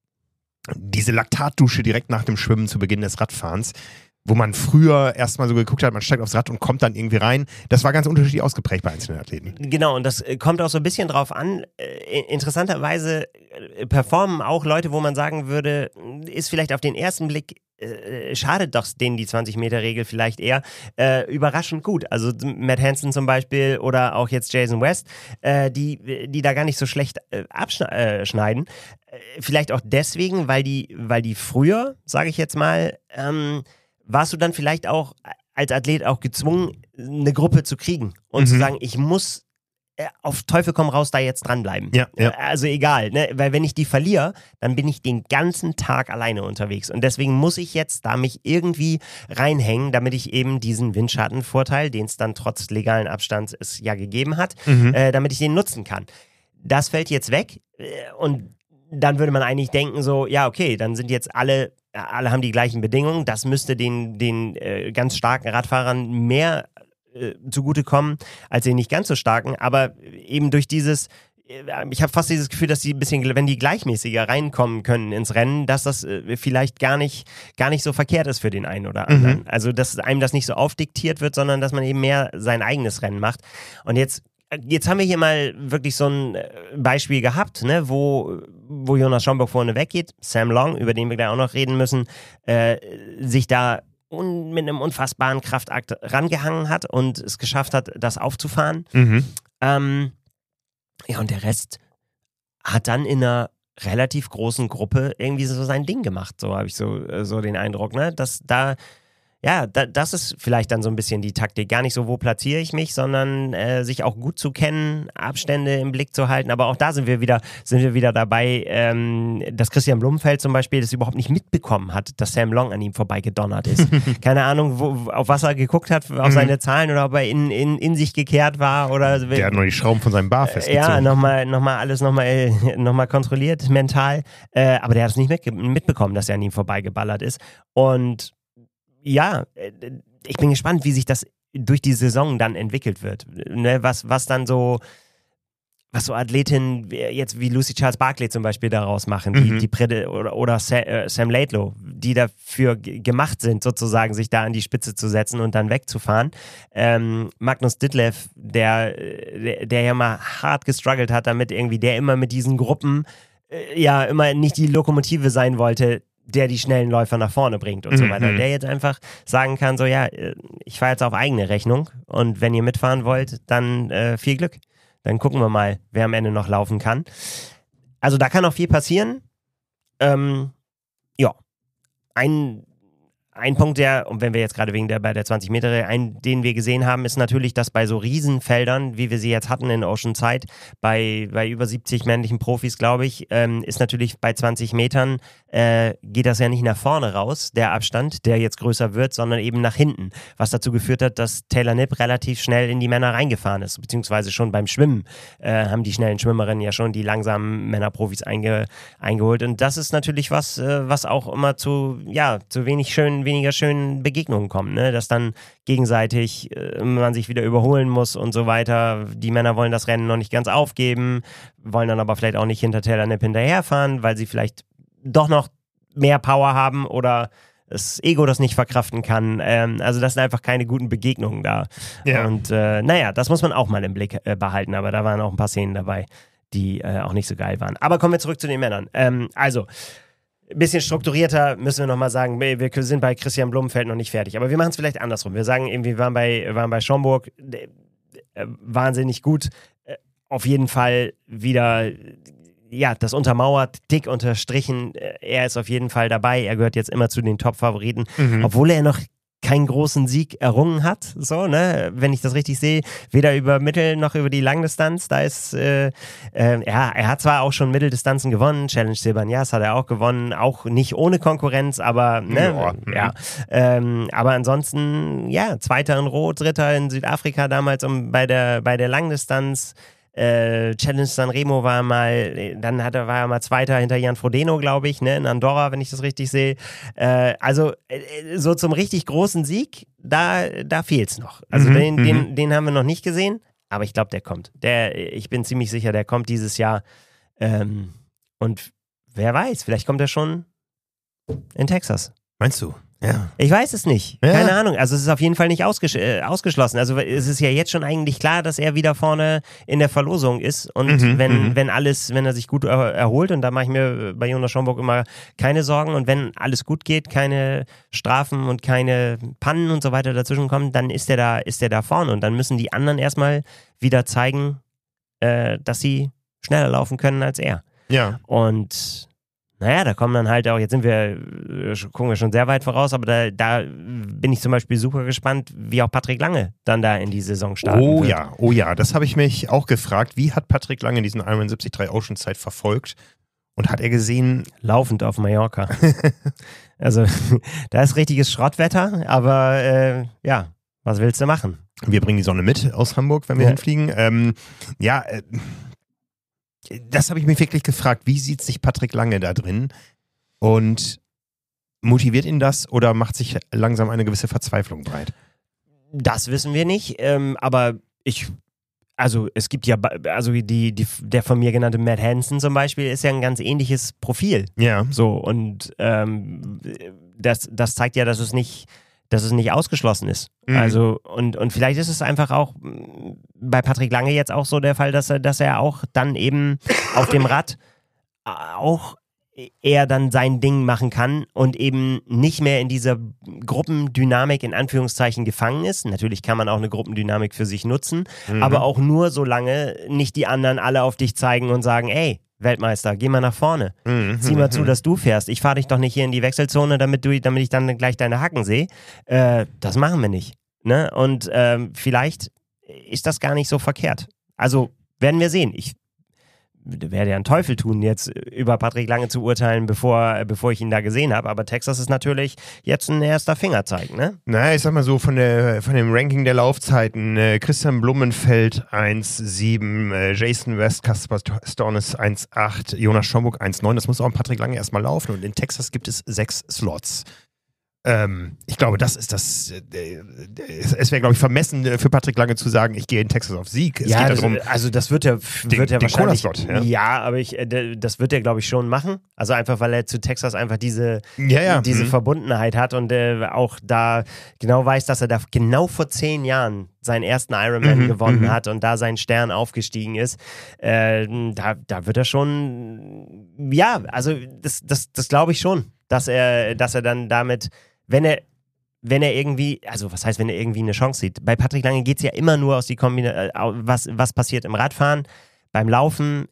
diese Laktatdusche direkt nach dem Schwimmen zu Beginn des Radfahrens, wo man früher erstmal so geguckt hat, man steigt aufs Rad und kommt dann irgendwie rein. Das war ganz unterschiedlich ausgeprägt bei einzelnen Athleten. Genau, und das kommt auch so ein bisschen drauf an. Äh, interessanterweise äh, performen auch Leute, wo man sagen würde, ist vielleicht auf den ersten Blick, äh, schadet doch denen die zwanzig-Meter-Regel vielleicht eher, äh, überraschend gut. Also Matt Hansen zum Beispiel oder auch jetzt Jason West, äh, die, die da gar nicht so schlecht äh, abschneiden. Äh, vielleicht auch deswegen, weil die, weil die früher, sage ich jetzt mal, ähm, warst du dann vielleicht auch als Athlet auch gezwungen, eine Gruppe zu kriegen und mhm. zu sagen, ich muss äh, auf Teufel komm raus da jetzt dranbleiben. Ja, ja. Also egal, ne? Weil wenn ich die verliere, dann bin ich den ganzen Tag alleine unterwegs und deswegen muss ich jetzt da mich irgendwie reinhängen, damit ich eben diesen Windschattenvorteil, den es dann trotz legalen Abstands es ja gegeben hat, mhm. äh, damit ich den nutzen kann. Das fällt jetzt weg äh, und dann würde man eigentlich denken so, ja okay, dann sind jetzt alle alle haben die gleichen Bedingungen, das müsste den, den äh, ganz starken Radfahrern mehr äh, zugutekommen als den nicht ganz so starken, aber eben durch dieses, äh, ich habe fast dieses Gefühl, dass die ein bisschen, wenn die gleichmäßiger reinkommen können ins Rennen, dass das äh, vielleicht gar nicht, gar nicht so verkehrt ist für den einen oder anderen. Mhm. Also, dass einem das nicht so aufdiktiert wird, sondern dass man eben mehr sein eigenes Rennen macht. Und jetzt Jetzt haben wir hier mal wirklich so ein Beispiel gehabt, ne, wo, wo Jonas Schomburg vorne weggeht, Sam Long, über den wir gleich auch noch reden müssen, äh, sich da un, mit einem unfassbaren Kraftakt rangehangen hat und es geschafft hat, das aufzufahren. Mhm. Ähm, ja, und der Rest hat dann in einer relativ großen Gruppe irgendwie so sein Ding gemacht, so habe ich so, so den Eindruck, ne, dass da Ja, da, das ist vielleicht dann so ein bisschen die Taktik. Gar nicht so, wo platziere ich mich, sondern äh, sich auch gut zu kennen, Abstände im Blick zu halten. Aber auch da sind wir wieder, sind wir wieder dabei, ähm, dass Christian Blumfeld zum Beispiel das überhaupt nicht mitbekommen hat, dass Sam Long an ihm vorbeigedonnert ist. Keine Ahnung, wo, auf was er geguckt hat, auf mhm. seine Zahlen oder ob er in, in, in sich gekehrt war. Oder der hat nur die Schrauben von seinem Bar festgezogen. Ja, nochmal noch mal alles nochmal noch mal kontrolliert, mental. Äh, aber der hat es nicht mit, mitbekommen, dass er an ihm vorbeigeballert ist. Und ja, ich bin gespannt, wie sich das durch die Saison dann entwickelt wird. Ne, was, was dann so, was so Athletinnen jetzt wie Lucy Charles Barclay zum Beispiel daraus machen, die, mhm. die Prede oder, oder Sam Laidlow, die dafür g- gemacht sind, sozusagen sich da an die Spitze zu setzen und dann wegzufahren. Ähm, Magnus Ditlev, der, der, der ja mal hart gestruggelt hat damit irgendwie, der immer mit diesen Gruppen äh, ja immer nicht die Lokomotive sein wollte, der die schnellen Läufer nach vorne bringt und mhm. so weiter. Der jetzt einfach sagen kann, so ja, ich fahre jetzt auf eigene Rechnung und wenn ihr mitfahren wollt, dann äh, viel Glück. Dann gucken wir mal, wer am Ende noch laufen kann. Also da kann noch viel passieren. Ähm, ja, ein Ein Punkt, der, und wenn wir jetzt gerade wegen der bei der zwanzig Meter, ein, den wir gesehen haben, ist natürlich, dass bei so Riesenfeldern, wie wir sie jetzt hatten in Oceanside, bei, bei über siebzig männlichen Profis, glaube ich, ähm, ist natürlich bei zwanzig Metern, äh, geht das ja nicht nach vorne raus, der Abstand, der jetzt größer wird, sondern eben nach hinten, was dazu geführt hat, dass Taylor Knipp relativ schnell in die Männer reingefahren ist, beziehungsweise schon beim Schwimmen äh, haben die schnellen Schwimmerinnen ja schon die langsamen Männerprofis einge, eingeholt und das ist natürlich was, äh, was auch immer zu, ja, zu wenig schönen, weniger schönen Begegnungen kommt, ne? Dass dann gegenseitig äh, man sich wieder überholen muss und so weiter. Die Männer wollen das Rennen noch nicht ganz aufgeben, wollen dann aber vielleicht auch nicht hinter Taylor Knipp hinterherfahren, weil sie vielleicht doch noch mehr Power haben oder das Ego das nicht verkraften kann. Ähm, also das sind einfach keine guten Begegnungen da. Ja. Und äh, naja, das muss man auch mal im Blick äh, behalten, aber da waren auch ein paar Szenen dabei, die äh, auch nicht so geil waren. Aber kommen wir zurück zu den Männern. Ähm, also ein bisschen strukturierter müssen wir nochmal sagen, wir sind bei Christian Blumfeld noch nicht fertig, aber wir machen es vielleicht andersrum. Wir sagen eben, wir waren bei, waren bei Schomburg, äh, wahnsinnig gut, äh, auf jeden Fall wieder, ja, das untermauert, dick unterstrichen, äh, er ist auf jeden Fall dabei, er gehört jetzt immer zu den Top-Favoriten, mhm. obwohl er noch keinen großen Sieg errungen hat, so, ne, wenn ich das richtig sehe, weder über Mittel noch über die Langdistanz, da ist, äh, äh, ja, er hat zwar auch schon Mitteldistanzen gewonnen, Challenge Silbanyas hat er auch gewonnen, auch nicht ohne Konkurrenz, aber, ne, ja, ja. Ähm, aber ansonsten, ja, Zweiter in Rot, Dritter in Südafrika damals um, bei der, bei der Langdistanz. Äh, Challenge Sanremo war mal, dann hat er, war er mal Zweiter hinter Jan Frodeno, glaube ich, ne, in Andorra, wenn ich das richtig sehe. Äh, also äh, so zum richtig großen Sieg, da, da fehlt's noch. Also mhm, den, mhm. den, den haben wir noch nicht gesehen, aber ich glaube, der kommt. Der, ich bin ziemlich sicher, der kommt dieses Jahr. Ähm, und wer weiß, vielleicht kommt er schon in Texas. Meinst du? Ja. Ich weiß es nicht. Ja. Keine Ahnung. Also es ist auf jeden Fall nicht ausges äh, ausgeschlossen. Also es ist ja jetzt schon eigentlich klar, dass er wieder vorne in der Verlosung ist. Und Mhm, wenn, mhm. wenn alles, wenn er sich gut er erholt, und da mache ich mir bei Jonas Schomburg immer keine Sorgen, und wenn alles gut geht, keine Strafen und keine Pannen und so weiter dazwischen kommen, dann ist er da, ist er da vorne. Und dann müssen die anderen erstmal wieder zeigen, äh, dass sie schneller laufen können als er. Ja. Und naja, da kommen dann halt auch, jetzt sind wir, gucken wir schon sehr weit voraus, aber da, da bin ich zum Beispiel super gespannt, wie auch Patrick Lange dann da in die Saison starten Oh wird. ja, oh ja, das habe ich mich auch gefragt. Wie hat Patrick Lange diesen Ironman siebzig Komma drei Oceanside verfolgt? Und hat er gesehen... Laufend auf Mallorca. Also, da ist richtiges Schrottwetter, aber äh, ja, was willst du machen? Wir bringen die Sonne mit aus Hamburg, wenn wir Ja. hinfliegen. Ähm, ja, äh, das habe ich mich wirklich gefragt. Wie sieht sich Patrick Lange da drin? Und motiviert ihn das oder macht sich langsam eine gewisse Verzweiflung breit? Das wissen wir nicht, ähm, aber ich, also es gibt ja, also die, die, der von mir genannte Matt Hansen zum Beispiel ist ja ein ganz ähnliches Profil. Ja. So, und ähm, das, das zeigt ja, dass es nicht, dass es nicht ausgeschlossen ist. Mhm. Also, und, und vielleicht ist es einfach auch bei Patrick Lange jetzt auch so der Fall, dass er, dass er auch dann eben auf dem Rad auch er dann sein Ding machen kann und eben nicht mehr in dieser Gruppendynamik in Anführungszeichen gefangen ist. Natürlich kann man auch eine Gruppendynamik für sich nutzen, Mhm. aber auch nur, solange nicht die anderen alle auf dich zeigen und sagen, ey, Weltmeister, geh mal nach vorne. Mhm. Zieh mal zu, dass du fährst. Ich fahre dich doch nicht hier in die Wechselzone, damit, du, damit ich dann gleich deine Hacken sehe. Äh, das machen wir nicht. Ne? Und ähm, vielleicht ist das gar nicht so verkehrt. Also werden wir sehen. Ich werde ja einen Teufel tun, jetzt über Patrick Lange zu urteilen, bevor, bevor ich ihn da gesehen habe. Aber Texas ist natürlich jetzt ein erster Fingerzeig, ne? Na, ich sag mal so, von, der, von dem Ranking der Laufzeiten, äh, Christian Blumenfeld eins Komma sieben, äh, Jason West, Kaspar Stornes eins Komma acht, Jonas Schomburg eins Komma neun. Das muss auch ein Patrick Lange erstmal laufen. Und in Texas gibt es sechs Slots. Ähm, ich glaube, das ist das. Äh, es wäre, glaube ich, vermessen für Patrick Lange zu sagen, ich gehe in Texas auf Sieg. Es ja, geht das, darum, also das wird er, den- wird er den wahrscheinlich. Cola-Slot, ja. ja, aber ich, äh, das wird er, glaube ich, schon machen. Also einfach, weil er zu Texas einfach diese, ja, ja. diese mhm. Verbundenheit hat und äh, auch da genau weiß, dass er da genau vor zehn Jahren seinen ersten Ironman Mhm, gewonnen mhm. hat und da sein Stern aufgestiegen ist. Äh, da, da wird er schon, ja, also das, das, das glaube ich schon, dass er, dass er dann damit, wenn er wenn er irgendwie, also was heißt, wenn er irgendwie eine Chance sieht? Bei Patrick Lange geht es ja immer nur aus die Kombination, was, was passiert im Radfahren. Beim Laufen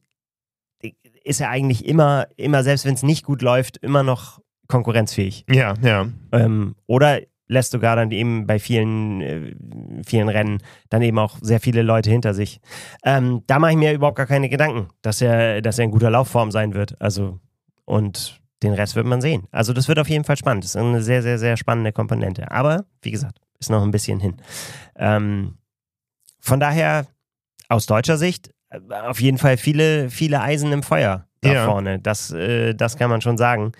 ist er eigentlich immer, immer selbst wenn es nicht gut läuft, immer noch konkurrenzfähig. Ja, ja. Ähm, oder lässt sogar dann eben bei vielen, äh, vielen Rennen dann eben auch sehr viele Leute hinter sich. Ähm, da mache ich mir überhaupt gar keine Gedanken, dass er, dass er in guter Laufform sein wird. Also, und den Rest wird man sehen. Also das wird auf jeden Fall spannend. Das ist eine sehr, sehr, sehr spannende Komponente. Aber, wie gesagt, ist noch ein bisschen hin. Ähm, von daher, aus deutscher Sicht, auf jeden Fall viele, viele Eisen im Feuer da Ja. vorne. Das, äh, das kann man schon sagen.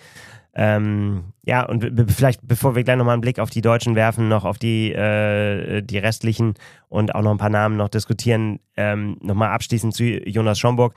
Ähm, ja, und be- be- vielleicht, bevor wir gleich nochmal einen Blick auf die Deutschen werfen, noch auf die, äh, die restlichen und auch noch ein paar Namen noch diskutieren, ähm, nochmal abschließend zu Jonas Schomburg.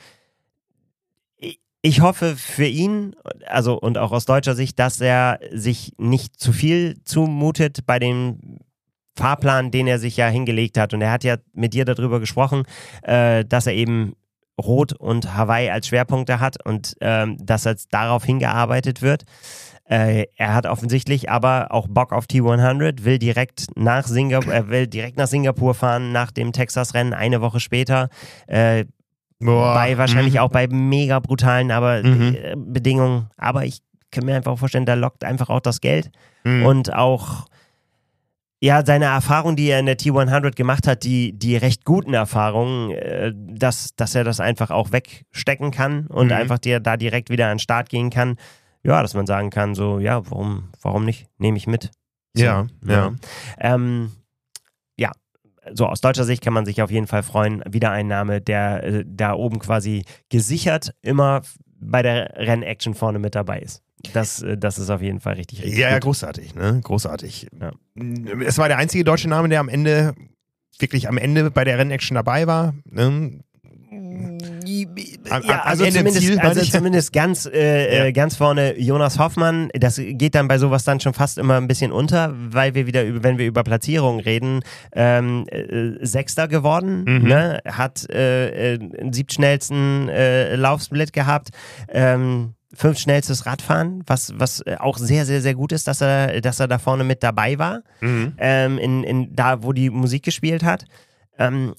Ich hoffe für ihn, also und auch aus deutscher Sicht, dass er sich nicht zu viel zumutet bei dem Fahrplan, den er sich ja hingelegt hat. Und er hat ja mit dir darüber gesprochen, äh, dass er eben Rot und Hawaii als Schwerpunkte hat und ähm, dass jetzt darauf hingearbeitet wird. Äh, er hat offensichtlich aber auch Bock auf T hundert, will direkt nach Singapur, er will direkt nach Singapur fahren, nach dem Texas-Rennen, eine Woche später. Äh, Boah. bei wahrscheinlich mhm. auch bei mega brutalen aber Mhm. äh, Bedingungen. Aber ich kann mir einfach vorstellen, da lockt einfach auch das Geld Mhm. und auch ja, seine Erfahrungen, die er in der T hundert gemacht hat, die, die recht guten Erfahrungen, äh, dass, dass er das einfach auch wegstecken kann und Mhm. einfach dir da direkt wieder an den Start gehen kann. Ja, dass man sagen kann, so, ja, warum, warum nicht? Nehme ich mit. So, Ja, ja. Ähm, ja, so aus deutscher Sicht kann man sich auf jeden Fall freuen. Wiedereinnahme, der äh, da oben quasi gesichert immer bei der Rennaction vorne mit dabei ist. Das, äh, das ist auf jeden Fall richtig, richtig Ja, ja, gut. großartig, ne? Großartig. Ja. Es war der einzige deutsche Name, der am Ende, wirklich am Ende bei der Rennaction dabei war. Ne? Am, Ja, am also Ende im zumindest, Ziel, meine also ich. zumindest ganz, äh, Ja. äh, ganz vorne Jonas Hoffmann. Das geht dann bei sowas dann schon fast immer ein bisschen unter, weil wir wieder, über, wenn wir über Platzierungen reden, ähm, äh, Sechster geworden, Mhm. ne? Hat äh, äh, den siebtschnellsten äh, Laufsplit gehabt. Ähm, Fünftschnellstes Radfahren, was, was auch sehr, sehr, sehr gut ist, dass er, dass er da vorne mit dabei war, Mhm. ähm, in, in, da, wo die Musik gespielt hat. Ähm,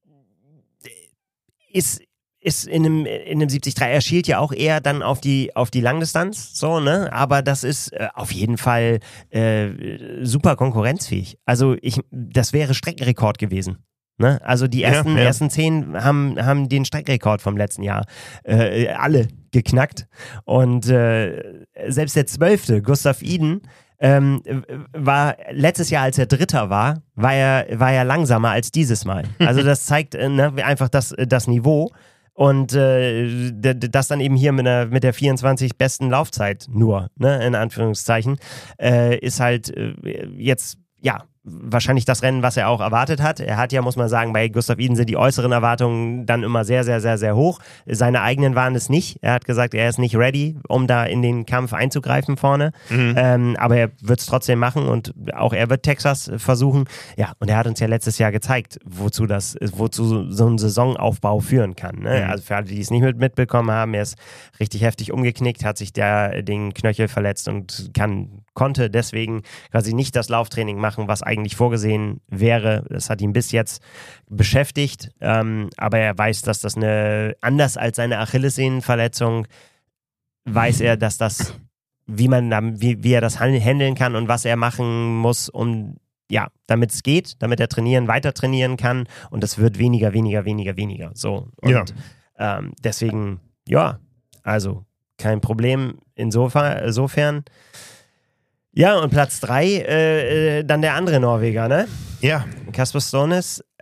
ist, ist in einem, in einem siebzig drei, er schielt ja auch eher dann auf die, auf die Langdistanz, so, ne? Aber das ist äh, auf jeden Fall äh, super konkurrenzfähig. Also ich, das wäre Streckenrekord gewesen. Ne? Also die ersten, Ja, ja. ersten zehn haben, haben den Streckenrekord vom letzten Jahr äh, alle geknackt. Und äh, selbst der Zwölfte, Gustav Iden, ähm, war letztes Jahr, als er Dritter war, war er, war er langsamer als dieses Mal. Also das zeigt äh, ne, einfach das, das Niveau. Und äh, d- d- das dann eben hier mit der, mit der vierundzwanzig besten Laufzeit nur, ne, in Anführungszeichen, äh, ist halt äh, jetzt, ja, wahrscheinlich das Rennen, was er auch erwartet hat. Er hat ja, muss man sagen, bei Gustav Iden sind die äußeren Erwartungen dann immer sehr, sehr, sehr, sehr hoch. Seine eigenen waren es nicht. Er hat gesagt, er ist nicht ready, um da in den Kampf einzugreifen vorne. Mhm. Ähm, aber er wird es trotzdem machen und auch er wird Texas versuchen. Ja, und er hat uns ja letztes Jahr gezeigt, wozu das, wozu so ein Saisonaufbau führen kann. Ne? Mhm. Also für alle, die es nicht mit, mitbekommen haben, er ist richtig heftig umgeknickt, hat sich der den Knöchel verletzt und kann, konnte deswegen quasi nicht das Lauftraining machen, was eigentlich vorgesehen wäre. Das hat ihn bis jetzt beschäftigt, ähm, aber er weiß, dass das eine, anders als seine Achillessehnenverletzung, weiß er, dass das, wie man, da- wie, wie er das han- handeln kann und was er machen muss, um, ja, damit es geht, damit er trainieren, weiter trainieren kann und das wird weniger, weniger, weniger, weniger. So. Und Ja. ähm, deswegen, ja, also kein Problem insofern. insofern. Ja, und Platz drei, äh, äh, dann der andere Norweger, ne? Ja. Kasper Stolnes, äh,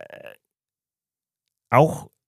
auch,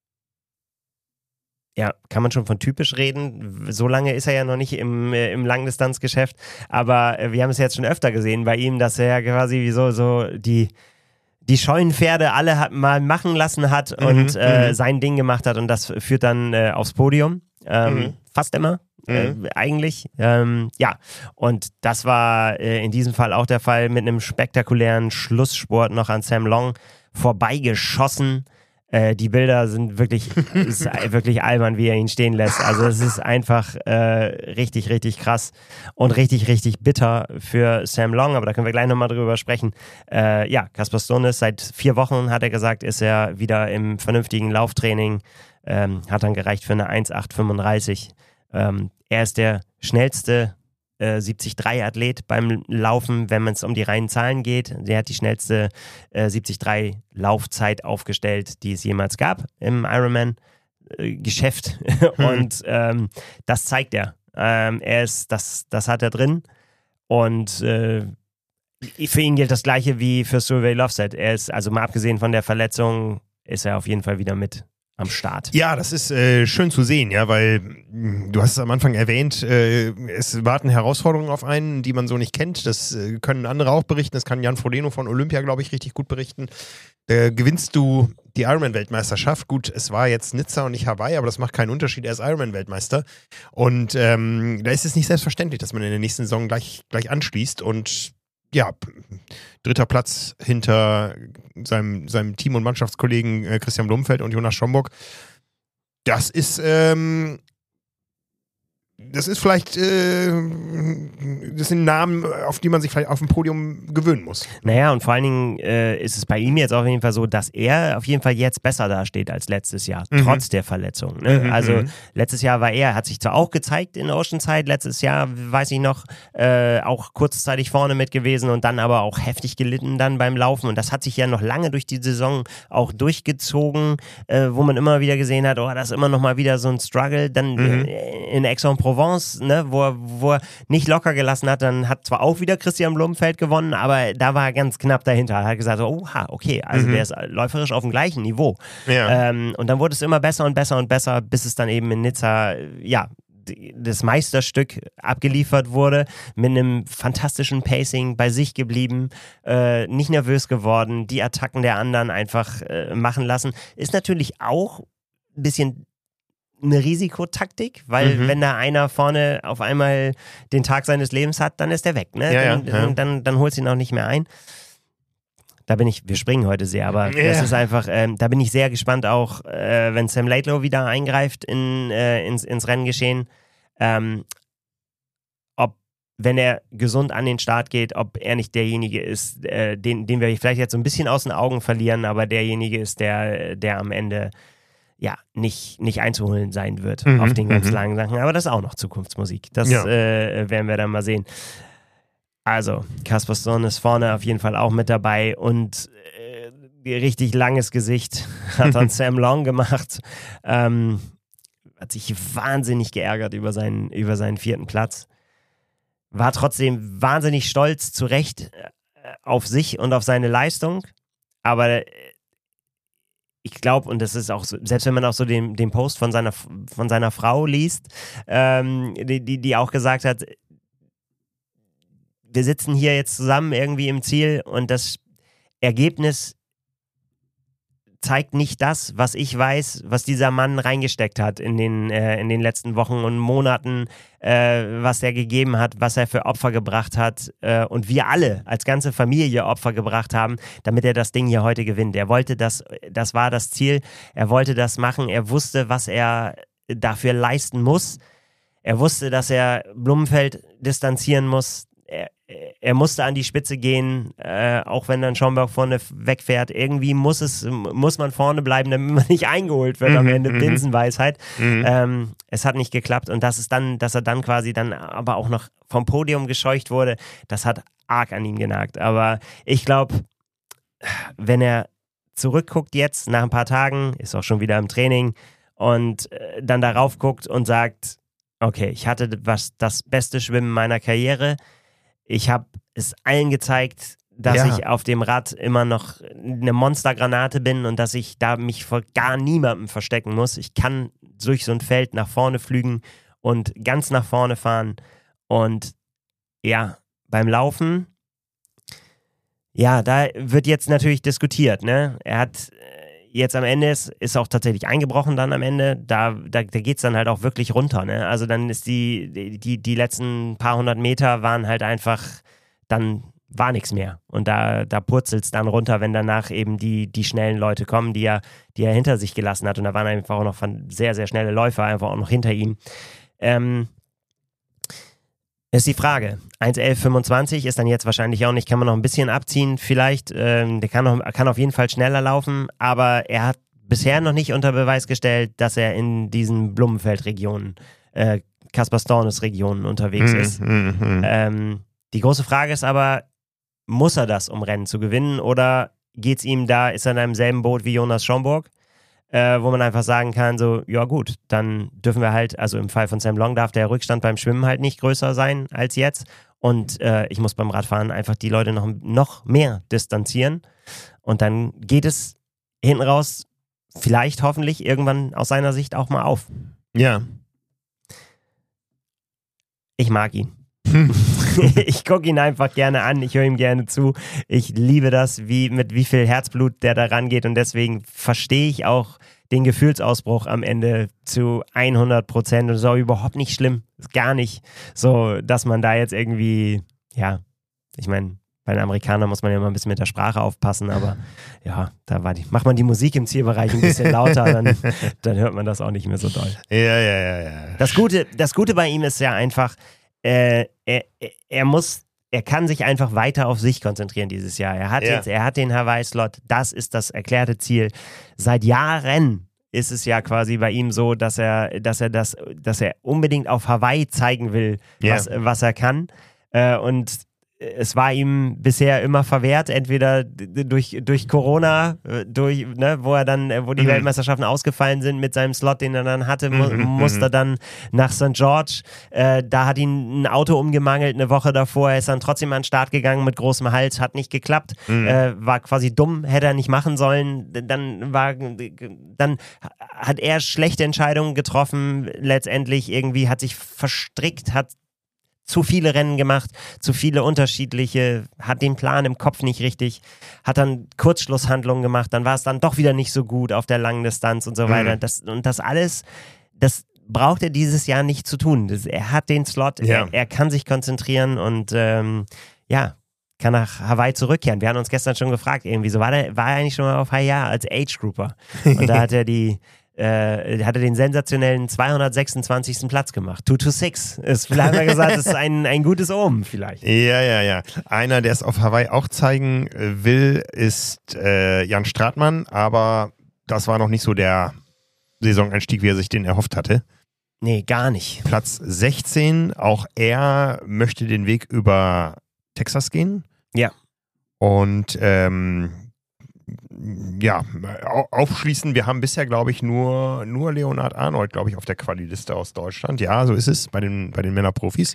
ja, kann man schon von typisch reden. So lange ist er ja noch nicht im, äh, im Langdistanzgeschäft, aber äh, wir haben es jetzt schon öfter gesehen bei ihm, dass er quasi wie so, so die, die scheuen Pferde alle hat, mal machen lassen hat Mhm, und äh, mhm. sein Ding gemacht hat und das führt dann äh, aufs Podium. Ähm, Mhm. Fast immer. Äh, eigentlich. Ähm, ja, und das war äh, in diesem Fall auch der Fall mit einem spektakulären Schlusssport noch an Sam Long vorbeigeschossen. Äh, die Bilder sind wirklich, ist wirklich albern, wie er ihn stehen lässt. Also es ist einfach äh, richtig, richtig krass und richtig, richtig bitter für Sam Long, aber da können wir gleich nochmal drüber sprechen. Äh, ja, Kasper Stolnes, seit vier Wochen, hat er gesagt, ist er wieder im vernünftigen Lauftraining, ähm, hat dann gereicht für eine eins acht fünfunddreißig. Ähm, er ist der schnellste äh, siebzig drei Athlet beim Laufen, wenn es um die reinen Zahlen geht. Der hat die schnellste äh, siebzig drei Laufzeit aufgestellt, die es jemals gab im Ironman-Geschäft. Hm. Und ähm, das zeigt er. Ähm, er ist, das, das hat er drin. Und äh, für ihn gilt das Gleiche wie für Survey Loveset. Er ist, also mal abgesehen von der Verletzung, ist er auf jeden Fall wieder mit am Start. Ja, das ist äh, schön zu sehen, ja, weil mh, du hast es am Anfang erwähnt, äh, es warten Herausforderungen auf einen, die man so nicht kennt. Das äh, können andere auch berichten. Das kann Jan Frodeno von Olympia, glaube ich, richtig gut berichten. Da gewinnst du die Ironman-Weltmeisterschaft. Gut, es war jetzt Nizza und nicht Hawaii, aber das macht keinen Unterschied. Er ist Ironman-Weltmeister. Und ähm, da ist es nicht selbstverständlich, dass man in der nächsten Saison gleich, gleich anschließt und ja, dritter Platz hinter seinem, seinem Team- und Mannschaftskollegen äh, Christian Blumfeld und Jonas Schomburg. Das ist, ähm, das ist vielleicht, äh, das sind Namen, auf die man sich vielleicht auf dem Podium gewöhnen muss. Naja, und vor allen Dingen äh, ist es bei ihm jetzt auf jeden Fall so, dass er auf jeden Fall jetzt besser dasteht als letztes Jahr, mhm. trotz der Verletzung. Ne? Mhm, also mhm. letztes Jahr war er, hat sich zwar auch gezeigt in Oceanside, letztes Jahr, weiß ich noch, äh, auch kurzzeitig vorne mit gewesen und dann aber auch heftig gelitten dann beim Laufen und das hat sich ja noch lange durch die Saison auch durchgezogen, äh, wo man immer wieder gesehen hat, oh, das ist immer noch mal wieder so ein Struggle, dann mhm. äh, in Aix-en-Provence, ne, wo, er, wo er nicht locker gelassen hat, dann hat zwar auch wieder Christian Blumenfeld gewonnen, aber da war er ganz knapp dahinter. Er hat gesagt, oha, okay, also mhm. der ist läuferisch auf dem gleichen Niveau. Ja. Ähm, und dann wurde es immer besser und besser und besser, bis es dann eben in Nizza, ja, das Meisterstück abgeliefert wurde, mit einem fantastischen Pacing bei sich geblieben, äh, nicht nervös geworden, die Attacken der anderen einfach äh, machen lassen. Ist natürlich auch ein bisschen eine Risikotaktik, weil mhm. wenn da einer vorne auf einmal den Tag seines Lebens hat, dann ist der weg, ne? Ja, dann, ja, ja. dann, dann holst du ihn auch nicht mehr ein. Da bin ich, wir springen heute sehr, aber ja. das ist einfach, ähm, da bin ich sehr gespannt auch, äh, wenn Sam Laidlow wieder eingreift in, äh, ins, ins Renngeschehen, ähm, ob, wenn er gesund an den Start geht, ob er nicht derjenige ist, äh, den, den wir vielleicht jetzt so ein bisschen aus den Augen verlieren, aber derjenige ist, der, der am Ende ja, nicht, nicht einzuholen sein wird mhm, auf den ganz mhm. langen Sachen. Aber das ist auch noch Zukunftsmusik. Das ja. äh, werden wir dann mal sehen. Also, Casper Stone ist vorne auf jeden Fall auch mit dabei und äh, richtig langes Gesicht hat dann Sam Long gemacht. Ähm, hat sich wahnsinnig geärgert über seinen, über seinen vierten Platz. War trotzdem wahnsinnig stolz, zu Recht, äh, auf sich und auf seine Leistung. Aber äh, ich glaube, und das ist auch so, selbst wenn man auch so den, den Post von seiner, von seiner Frau liest, ähm, die, die, die auch gesagt hat, wir sitzen hier jetzt zusammen irgendwie im Ziel und das Ergebnis zeigt nicht das, was ich weiß, was dieser Mann reingesteckt hat in den, äh, in den letzten Wochen und Monaten, äh, was er gegeben hat, was er für Opfer gebracht hat äh, und wir alle als ganze Familie Opfer gebracht haben, damit er das Ding hier heute gewinnt. Er wollte das, das war das Ziel, er wollte das machen, er wusste, was er dafür leisten muss, er wusste, dass er Blumenfeld distanzieren muss, er, er musste an die Spitze gehen, äh, auch wenn dann Schomburg vorne wegfährt. Irgendwie muss es, muss man vorne bleiben, damit man nicht eingeholt wird mhm, am Ende. Mhm. Binsenweisheit. Mhm. Ähm, es hat nicht geklappt und dass es dann, dass er dann quasi dann aber auch noch vom Podium gescheucht wurde, das hat arg an ihn genagt. Aber ich glaube, wenn er zurückguckt jetzt nach ein paar Tagen, ist auch schon wieder im Training und äh, dann darauf guckt und sagt, okay, ich hatte was, das beste Schwimmen meiner Karriere. Ich habe es allen gezeigt, dass ja. ich auf dem Rad immer noch eine Monstergranate bin und dass ich da mich vor gar niemandem verstecken muss. Ich kann durch so ein Feld nach vorne flügen und ganz nach vorne fahren. Und ja, beim Laufen, ja, da wird jetzt natürlich diskutiert, ne? Er hat jetzt am Ende, ist, ist auch tatsächlich eingebrochen dann am Ende, da, da, da geht es dann halt auch wirklich runter, ne? Also dann ist die, die, die letzten paar hundert Meter waren halt einfach, dann war nichts mehr. Und da, da purzelt es dann runter, wenn danach eben die, die schnellen Leute kommen, die er, die er hinter sich gelassen hat. Und da waren einfach auch noch sehr, sehr schnelle Läufer einfach auch noch hinter ihm. Ähm, ist die Frage. eins elf fünfundzwanzig ist dann jetzt wahrscheinlich auch nicht, kann man noch ein bisschen abziehen vielleicht. Ähm, der kann, noch, kann auf jeden Fall schneller laufen, aber er hat bisher noch nicht unter Beweis gestellt, dass er in diesen Blumenfeld-Regionen, äh, Kasper-Stornes-Regionen unterwegs mhm, ist. Mhm. Ähm, die große Frage ist aber, muss er das, um Rennen zu gewinnen, oder geht's ihm da, ist er in einem selben Boot wie Jonas Schomburg? Äh, wo man einfach sagen kann, so, ja gut, dann dürfen wir halt, also im Fall von Sam Long darf der Rückstand beim Schwimmen halt nicht größer sein als jetzt und äh, ich muss beim Radfahren einfach die Leute noch, noch mehr distanzieren und dann geht es hinten raus vielleicht hoffentlich irgendwann aus seiner Sicht auch mal auf. Ja. Ich mag ihn. Ich gucke ihn einfach gerne an, ich höre ihm gerne zu. Ich liebe das, wie, mit wie viel Herzblut der da rangeht und deswegen verstehe ich auch den Gefühlsausbruch am Ende zu hundert Prozent und das ist auch überhaupt nicht schlimm, gar nicht so, dass man da jetzt irgendwie, ja, ich meine, Bei den Amerikanern muss man ja immer ein bisschen mit der Sprache aufpassen, aber ja, da war die, macht man die Musik im Zielbereich ein bisschen lauter, dann, dann hört man das auch nicht mehr so doll. Ja, ja, ja, ja. Das Gute, das Gute bei ihm ist ja einfach, äh, er, er muss, er kann sich einfach weiter auf sich konzentrieren dieses Jahr. Er hat ja. jetzt, er hat den Hawaii-Slot, das ist das erklärte Ziel. Seit Jahren ist es ja quasi bei ihm so, dass er, dass er das, dass er unbedingt auf Hawaii zeigen will, ja. was, was er kann. Äh, und es war ihm bisher immer verwehrt, entweder durch, durch Corona, durch, ne, wo er dann, wo die mhm. Weltmeisterschaften ausgefallen sind mit seinem Slot, den er dann hatte, mu- mhm. musste dann nach Sankt George. Äh, da hat ihn ein Auto umgemangelt eine Woche davor. Er ist dann trotzdem an den Start gegangen mit großem Hals, hat nicht geklappt, mhm. äh, war quasi dumm, hätte er nicht machen sollen. Dann war, dann hat er schlechte Entscheidungen getroffen. Letztendlich irgendwie hat sich verstrickt, hat zu viele Rennen gemacht, zu viele unterschiedliche, hat den Plan im Kopf nicht richtig, hat dann Kurzschlusshandlungen gemacht, dann war es dann doch wieder nicht so gut auf der langen Distanz und so weiter. Das, und das alles, das braucht er dieses Jahr nicht zu tun. Das, er hat den Slot, ja. er, er kann sich konzentrieren und ähm, ja, kann nach Hawaii zurückkehren. Wir haben uns gestern schon gefragt, irgendwie so, war, der, war er eigentlich schon mal auf Hawaii als Age-Grouper? Und da hat er die Äh, hat er den sensationellen zweihundertsechsundzwanzigsten Platz gemacht. two to six. Ist, vielleicht haben wir gesagt, das ist ein, ein gutes Omen vielleicht. Ja, ja, ja. Einer, der es auf Hawaii auch zeigen will, ist äh, Jan Stratmann, aber das war noch nicht so der Saisoneinstieg, wie er sich den erhofft hatte. Nee, gar nicht. Platz sechzehn, auch er möchte den Weg über Texas gehen. Ja. Und ähm, ja, aufschließen, wir haben bisher, glaube ich, nur, nur Leonhard Arnold, glaube ich, auf der Quali-Liste aus Deutschland. Ja, so ist es bei den, bei den Männerprofis.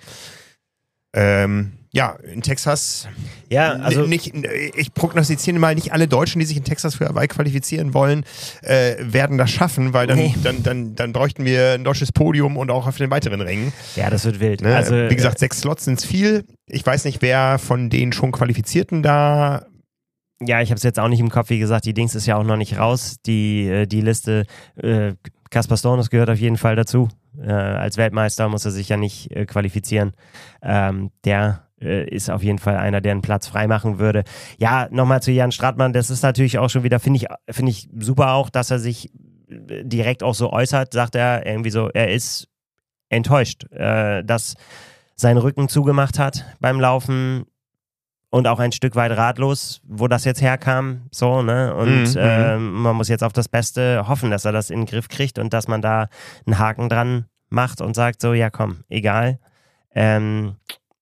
Ähm, ja, in Texas, ja, also nicht, ich prognostiziere mal, nicht alle Deutschen, die sich in Texas für Hawaii qualifizieren wollen, äh, werden das schaffen, weil dann, nee. dann, dann, dann bräuchten wir ein deutsches Podium und auch auf den weiteren Rängen. Ja, das wird wild. Ne? Also, wie gesagt, sechs Slots sind es viel. Ich weiß nicht, wer von den schon Qualifizierten da. Ja, ich habe es jetzt auch nicht im Kopf. Wie gesagt, die Dings ist ja auch noch nicht raus. Die, die Liste, äh, Kaspar Stornos gehört auf jeden Fall dazu. Äh, als Weltmeister muss er sich ja nicht äh, qualifizieren. Ähm, der äh, ist auf jeden Fall einer, der einen Platz freimachen würde. Ja, nochmal zu Jan Stratmann. Das ist natürlich auch schon wieder, finde ich, finde ich super auch, dass er sich direkt auch so äußert. Sagt er irgendwie so, er ist enttäuscht, äh, dass sein Rücken zugemacht hat beim Laufen. Und auch ein Stück weit ratlos, wo das jetzt herkam, so, ne? Und mhm. äh, man muss jetzt auf das Beste hoffen, dass er das in den Griff kriegt und dass man da einen Haken dran macht und sagt so, ja komm, egal. Ähm,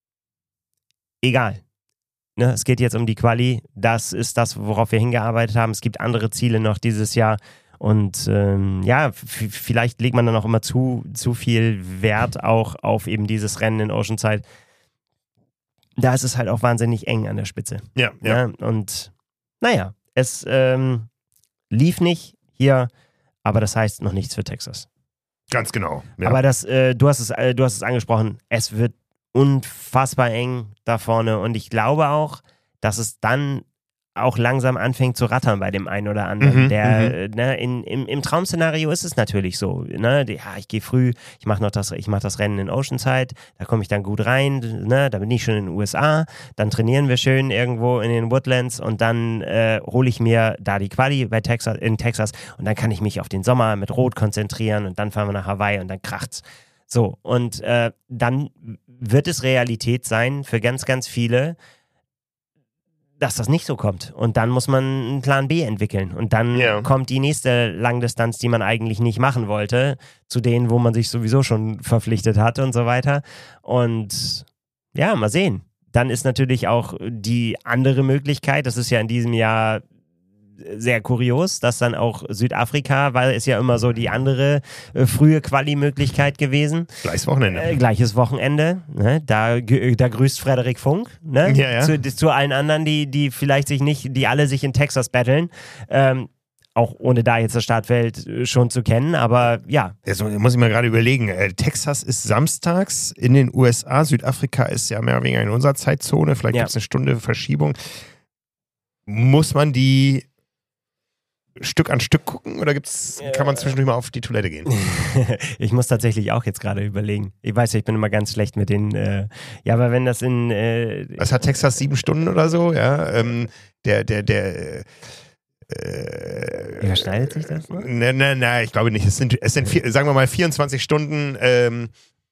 egal. Ne? Es geht jetzt um die Quali. Das ist das, worauf wir hingearbeitet haben. Es gibt andere Ziele noch dieses Jahr. Und ähm, ja, f- vielleicht legt man dann auch immer zu, zu viel Wert auch auf eben dieses Rennen in Oceanside. Da ist es halt auch wahnsinnig eng an der Spitze. Ja, ja. ja und naja, es ähm, lief nicht hier, aber das heißt noch nichts für Texas. Ganz genau. Ja. Aber das, äh, du hast es, äh, du hast es angesprochen, es wird unfassbar eng da vorne und ich glaube auch, dass es dann auch langsam anfängt zu rattern bei dem einen oder anderen. Mhm, der, mhm. ne, in, im, im Traum-Szenario ist es natürlich so. Ne? Die, ja, ich gehe früh, ich mache noch das, ich mach das Rennen in Oceanside, da komme ich dann gut rein, ne? Da bin ich schon in den U S A, dann trainieren wir schön irgendwo in den Woodlands und dann äh, hole ich mir da die Quali bei Texas, in Texas und dann kann ich mich auf den Sommer mit Rot konzentrieren und dann fahren wir nach Hawaii und dann kracht's. So, und äh, dann wird es Realität sein für ganz, ganz viele, dass das nicht so kommt. Und dann muss man einen Plan B entwickeln. Und dann ja. kommt die nächste Langdistanz, die man eigentlich nicht machen wollte, zu denen, wo man sich sowieso schon verpflichtet hat und so weiter. Und ja, mal sehen. Dann ist natürlich auch die andere Möglichkeit, das ist ja in diesem Jahr sehr kurios, dass dann auch Südafrika, weil es ja immer so die andere äh, frühe Quali-Möglichkeit gewesen. Gleiches Wochenende. Äh, gleiches Wochenende. Ne? Da, da grüßt Frederik Funk. Ne? Ja, ja. Zu, zu allen anderen, die, die vielleicht sich nicht, die alle sich in Texas battlen. Ähm, auch ohne da jetzt das Startfeld schon zu kennen, aber ja. Jetzt muss ich mal gerade überlegen. Äh, Texas ist samstags in den U S A, Südafrika ist ja mehr oder weniger in unserer Zeitzone, vielleicht ja. gibt es eine Stunde Verschiebung. Muss man die Stück an Stück gucken oder gibt's, kann man zwischendurch mal auf die Toilette gehen? Ich muss tatsächlich auch jetzt gerade überlegen. Ich weiß ja, ich bin immer ganz schlecht mit den, äh, ja, aber wenn das in... Äh, Was hat Texas, sieben Stunden oder so? Ja, ähm, der, der, der... Äh, Überschneidet sich das? Ne, ne, ne, ne, ich glaube nicht. Es sind, es sind vier, sagen wir mal, vierundzwanzig Stunden ähm,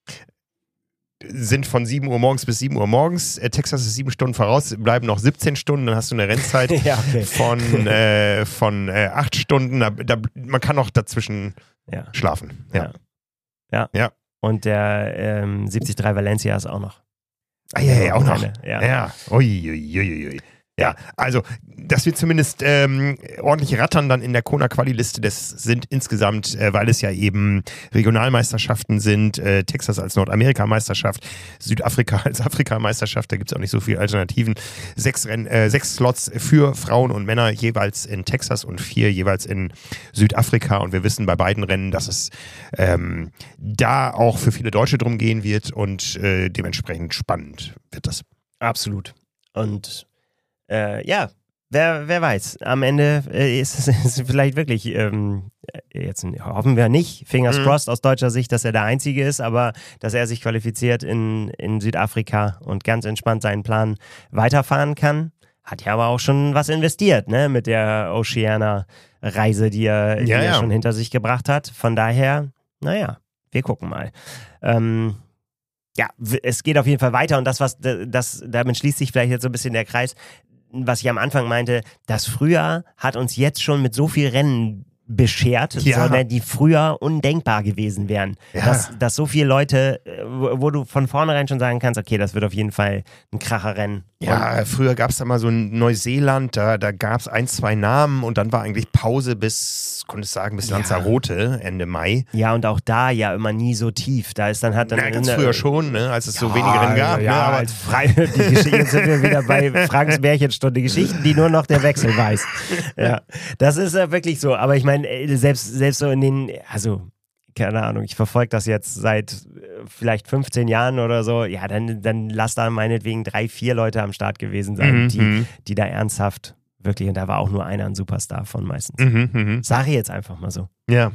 sind von sieben Uhr morgens bis sieben Uhr morgens. Äh, Texas ist sieben Stunden voraus, bleiben noch siebzehn Stunden, dann hast du eine Rennzeit ja, okay. von, äh, von äh, acht Stunden. Da, da, man kann noch dazwischen ja. schlafen. Ja. Ja. ja. Und der ähm, siebzig drei Valencia ist auch noch. Ah, ja, ja, auch noch. Ja. ja. Ui, ui, ui, ui. Ja, also, dass wir zumindest ähm, ordentlich rattern dann in der Kona-Quali-Liste, das sind insgesamt, äh, weil es ja eben Regionalmeisterschaften sind, äh, Texas als Nordamerika-Meisterschaft, Südafrika als Afrika-Meisterschaft, da gibt es auch nicht so viele Alternativen. Sechs, Renn, äh, sechs Slots für Frauen und Männer jeweils in Texas und vier jeweils in Südafrika und wir wissen bei beiden Rennen, dass es ähm, da auch für viele Deutsche drum gehen wird und äh, dementsprechend spannend wird das. Absolut. Und Äh, ja, wer, wer weiß. Am Ende äh, ist es vielleicht wirklich, ähm, jetzt hoffen wir nicht, fingers mhm. crossed aus deutscher Sicht, dass er der Einzige ist, aber dass er sich qualifiziert in, in Südafrika und ganz entspannt seinen Plan weiterfahren kann. Hat ja aber auch schon was investiert, ne, mit der Oceania-Reise, die er, die ja, er ja. schon hinter sich gebracht hat. Von daher, naja, wir gucken mal. Ähm, ja, es geht auf jeden Fall weiter und das, was, das, damit schließt sich vielleicht jetzt so ein bisschen der Kreis, was ich am Anfang meinte, das Frühjahr hat uns jetzt schon mit so viel Rennen beschert, ja. sondern die früher undenkbar gewesen wären. Ja. Dass, dass so viele Leute, wo, wo du von vornherein schon sagen kannst, okay, das wird auf jeden Fall ein Kracherrennen. Ja, und früher gab es da mal so ein Neuseeland, da, da gab es ein, zwei Namen und dann war eigentlich Pause bis, konnte ich sagen, bis Ja. Lanzarote, Ende Mai. Ja, und auch da ja immer nie so tief. Da ist dann hat dann... Na, ganz eine, früher schon, ne, als es ja, so wenige Rennen gab. Ja, ne, aber als frei, die Geschichte, jetzt sind wir wieder bei Franks Märchenstunde. Geschichten, die nur noch der Wechsel weiß. Ja, das ist ja wirklich so. Aber ich meine, selbst, selbst so in den, also keine Ahnung, ich verfolge das jetzt seit äh, vielleicht fünfzehn Jahren oder so, ja, dann, dann lass da meinetwegen drei, vier Leute am Start gewesen sein, Mhm. die, die da ernsthaft wirklich, und da war auch nur einer ein Superstar von meistens. Mhm, mhm. Sag ich jetzt einfach mal so. Ja.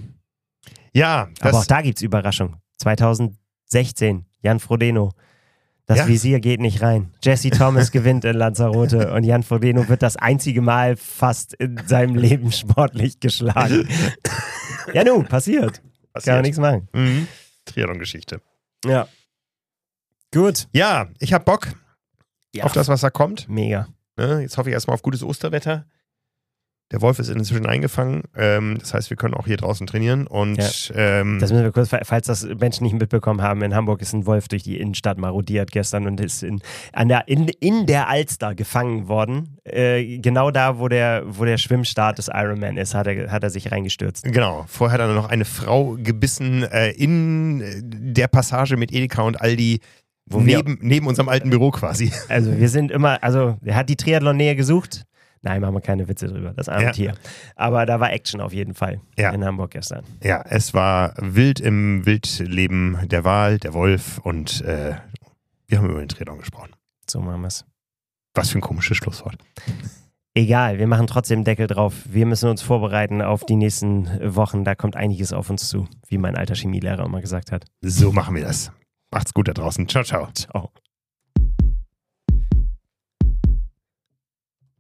Ja, das, Aber auch da gibt es Überraschung. zwanzig sechzehn, Jan Frodeno. Das Ja. Visier geht nicht rein. Jesse Thomas gewinnt in Lanzarote und Jan Frodeno wird das einzige Mal fast in seinem Leben sportlich geschlagen. Ja, nun, passiert. passiert. Kann man nichts machen. Mhm. Triathlon-Geschichte. Ja. Gut. Ja, ich hab Bock Ja. auf das, was da kommt. Mega. Ne? Jetzt hoffe ich erstmal auf gutes Osterwetter. Der Wolf ist inzwischen eingefangen. Ähm, das heißt, wir können auch hier draußen trainieren. Und Ja. ähm, Das müssen wir kurz, falls das Menschen nicht mitbekommen haben, in Hamburg ist ein Wolf durch die Innenstadt marodiert gestern und ist in, an der, in, in der Alster gefangen worden. Äh, genau da, wo der, wo der Schwimmstart des Ironman ist, hat er, hat er sich reingestürzt. genau, vorher hat er noch eine Frau gebissen äh, in der Passage mit Edeka und Aldi. Wo wir- neben, neben unserem alten Büro quasi. Also wir sind immer, also er hat die Triathlon-Nähe gesucht. Nein, machen wir keine Witze drüber, das arme Ja. Tier. Aber da war Action auf jeden Fall Ja. in Hamburg gestern. Ja, es war wild im Wildleben der Wal, der Wolf und äh, wir haben über den Triathlon gesprochen. So machen wir es. Was für ein komisches Schlusswort. Egal, wir machen trotzdem Deckel drauf. Wir müssen uns vorbereiten auf die nächsten Wochen. Da kommt einiges auf uns zu, wie mein alter Chemielehrer immer gesagt hat. So machen wir das. Macht's gut da draußen. Ciao, ciao. Ciao.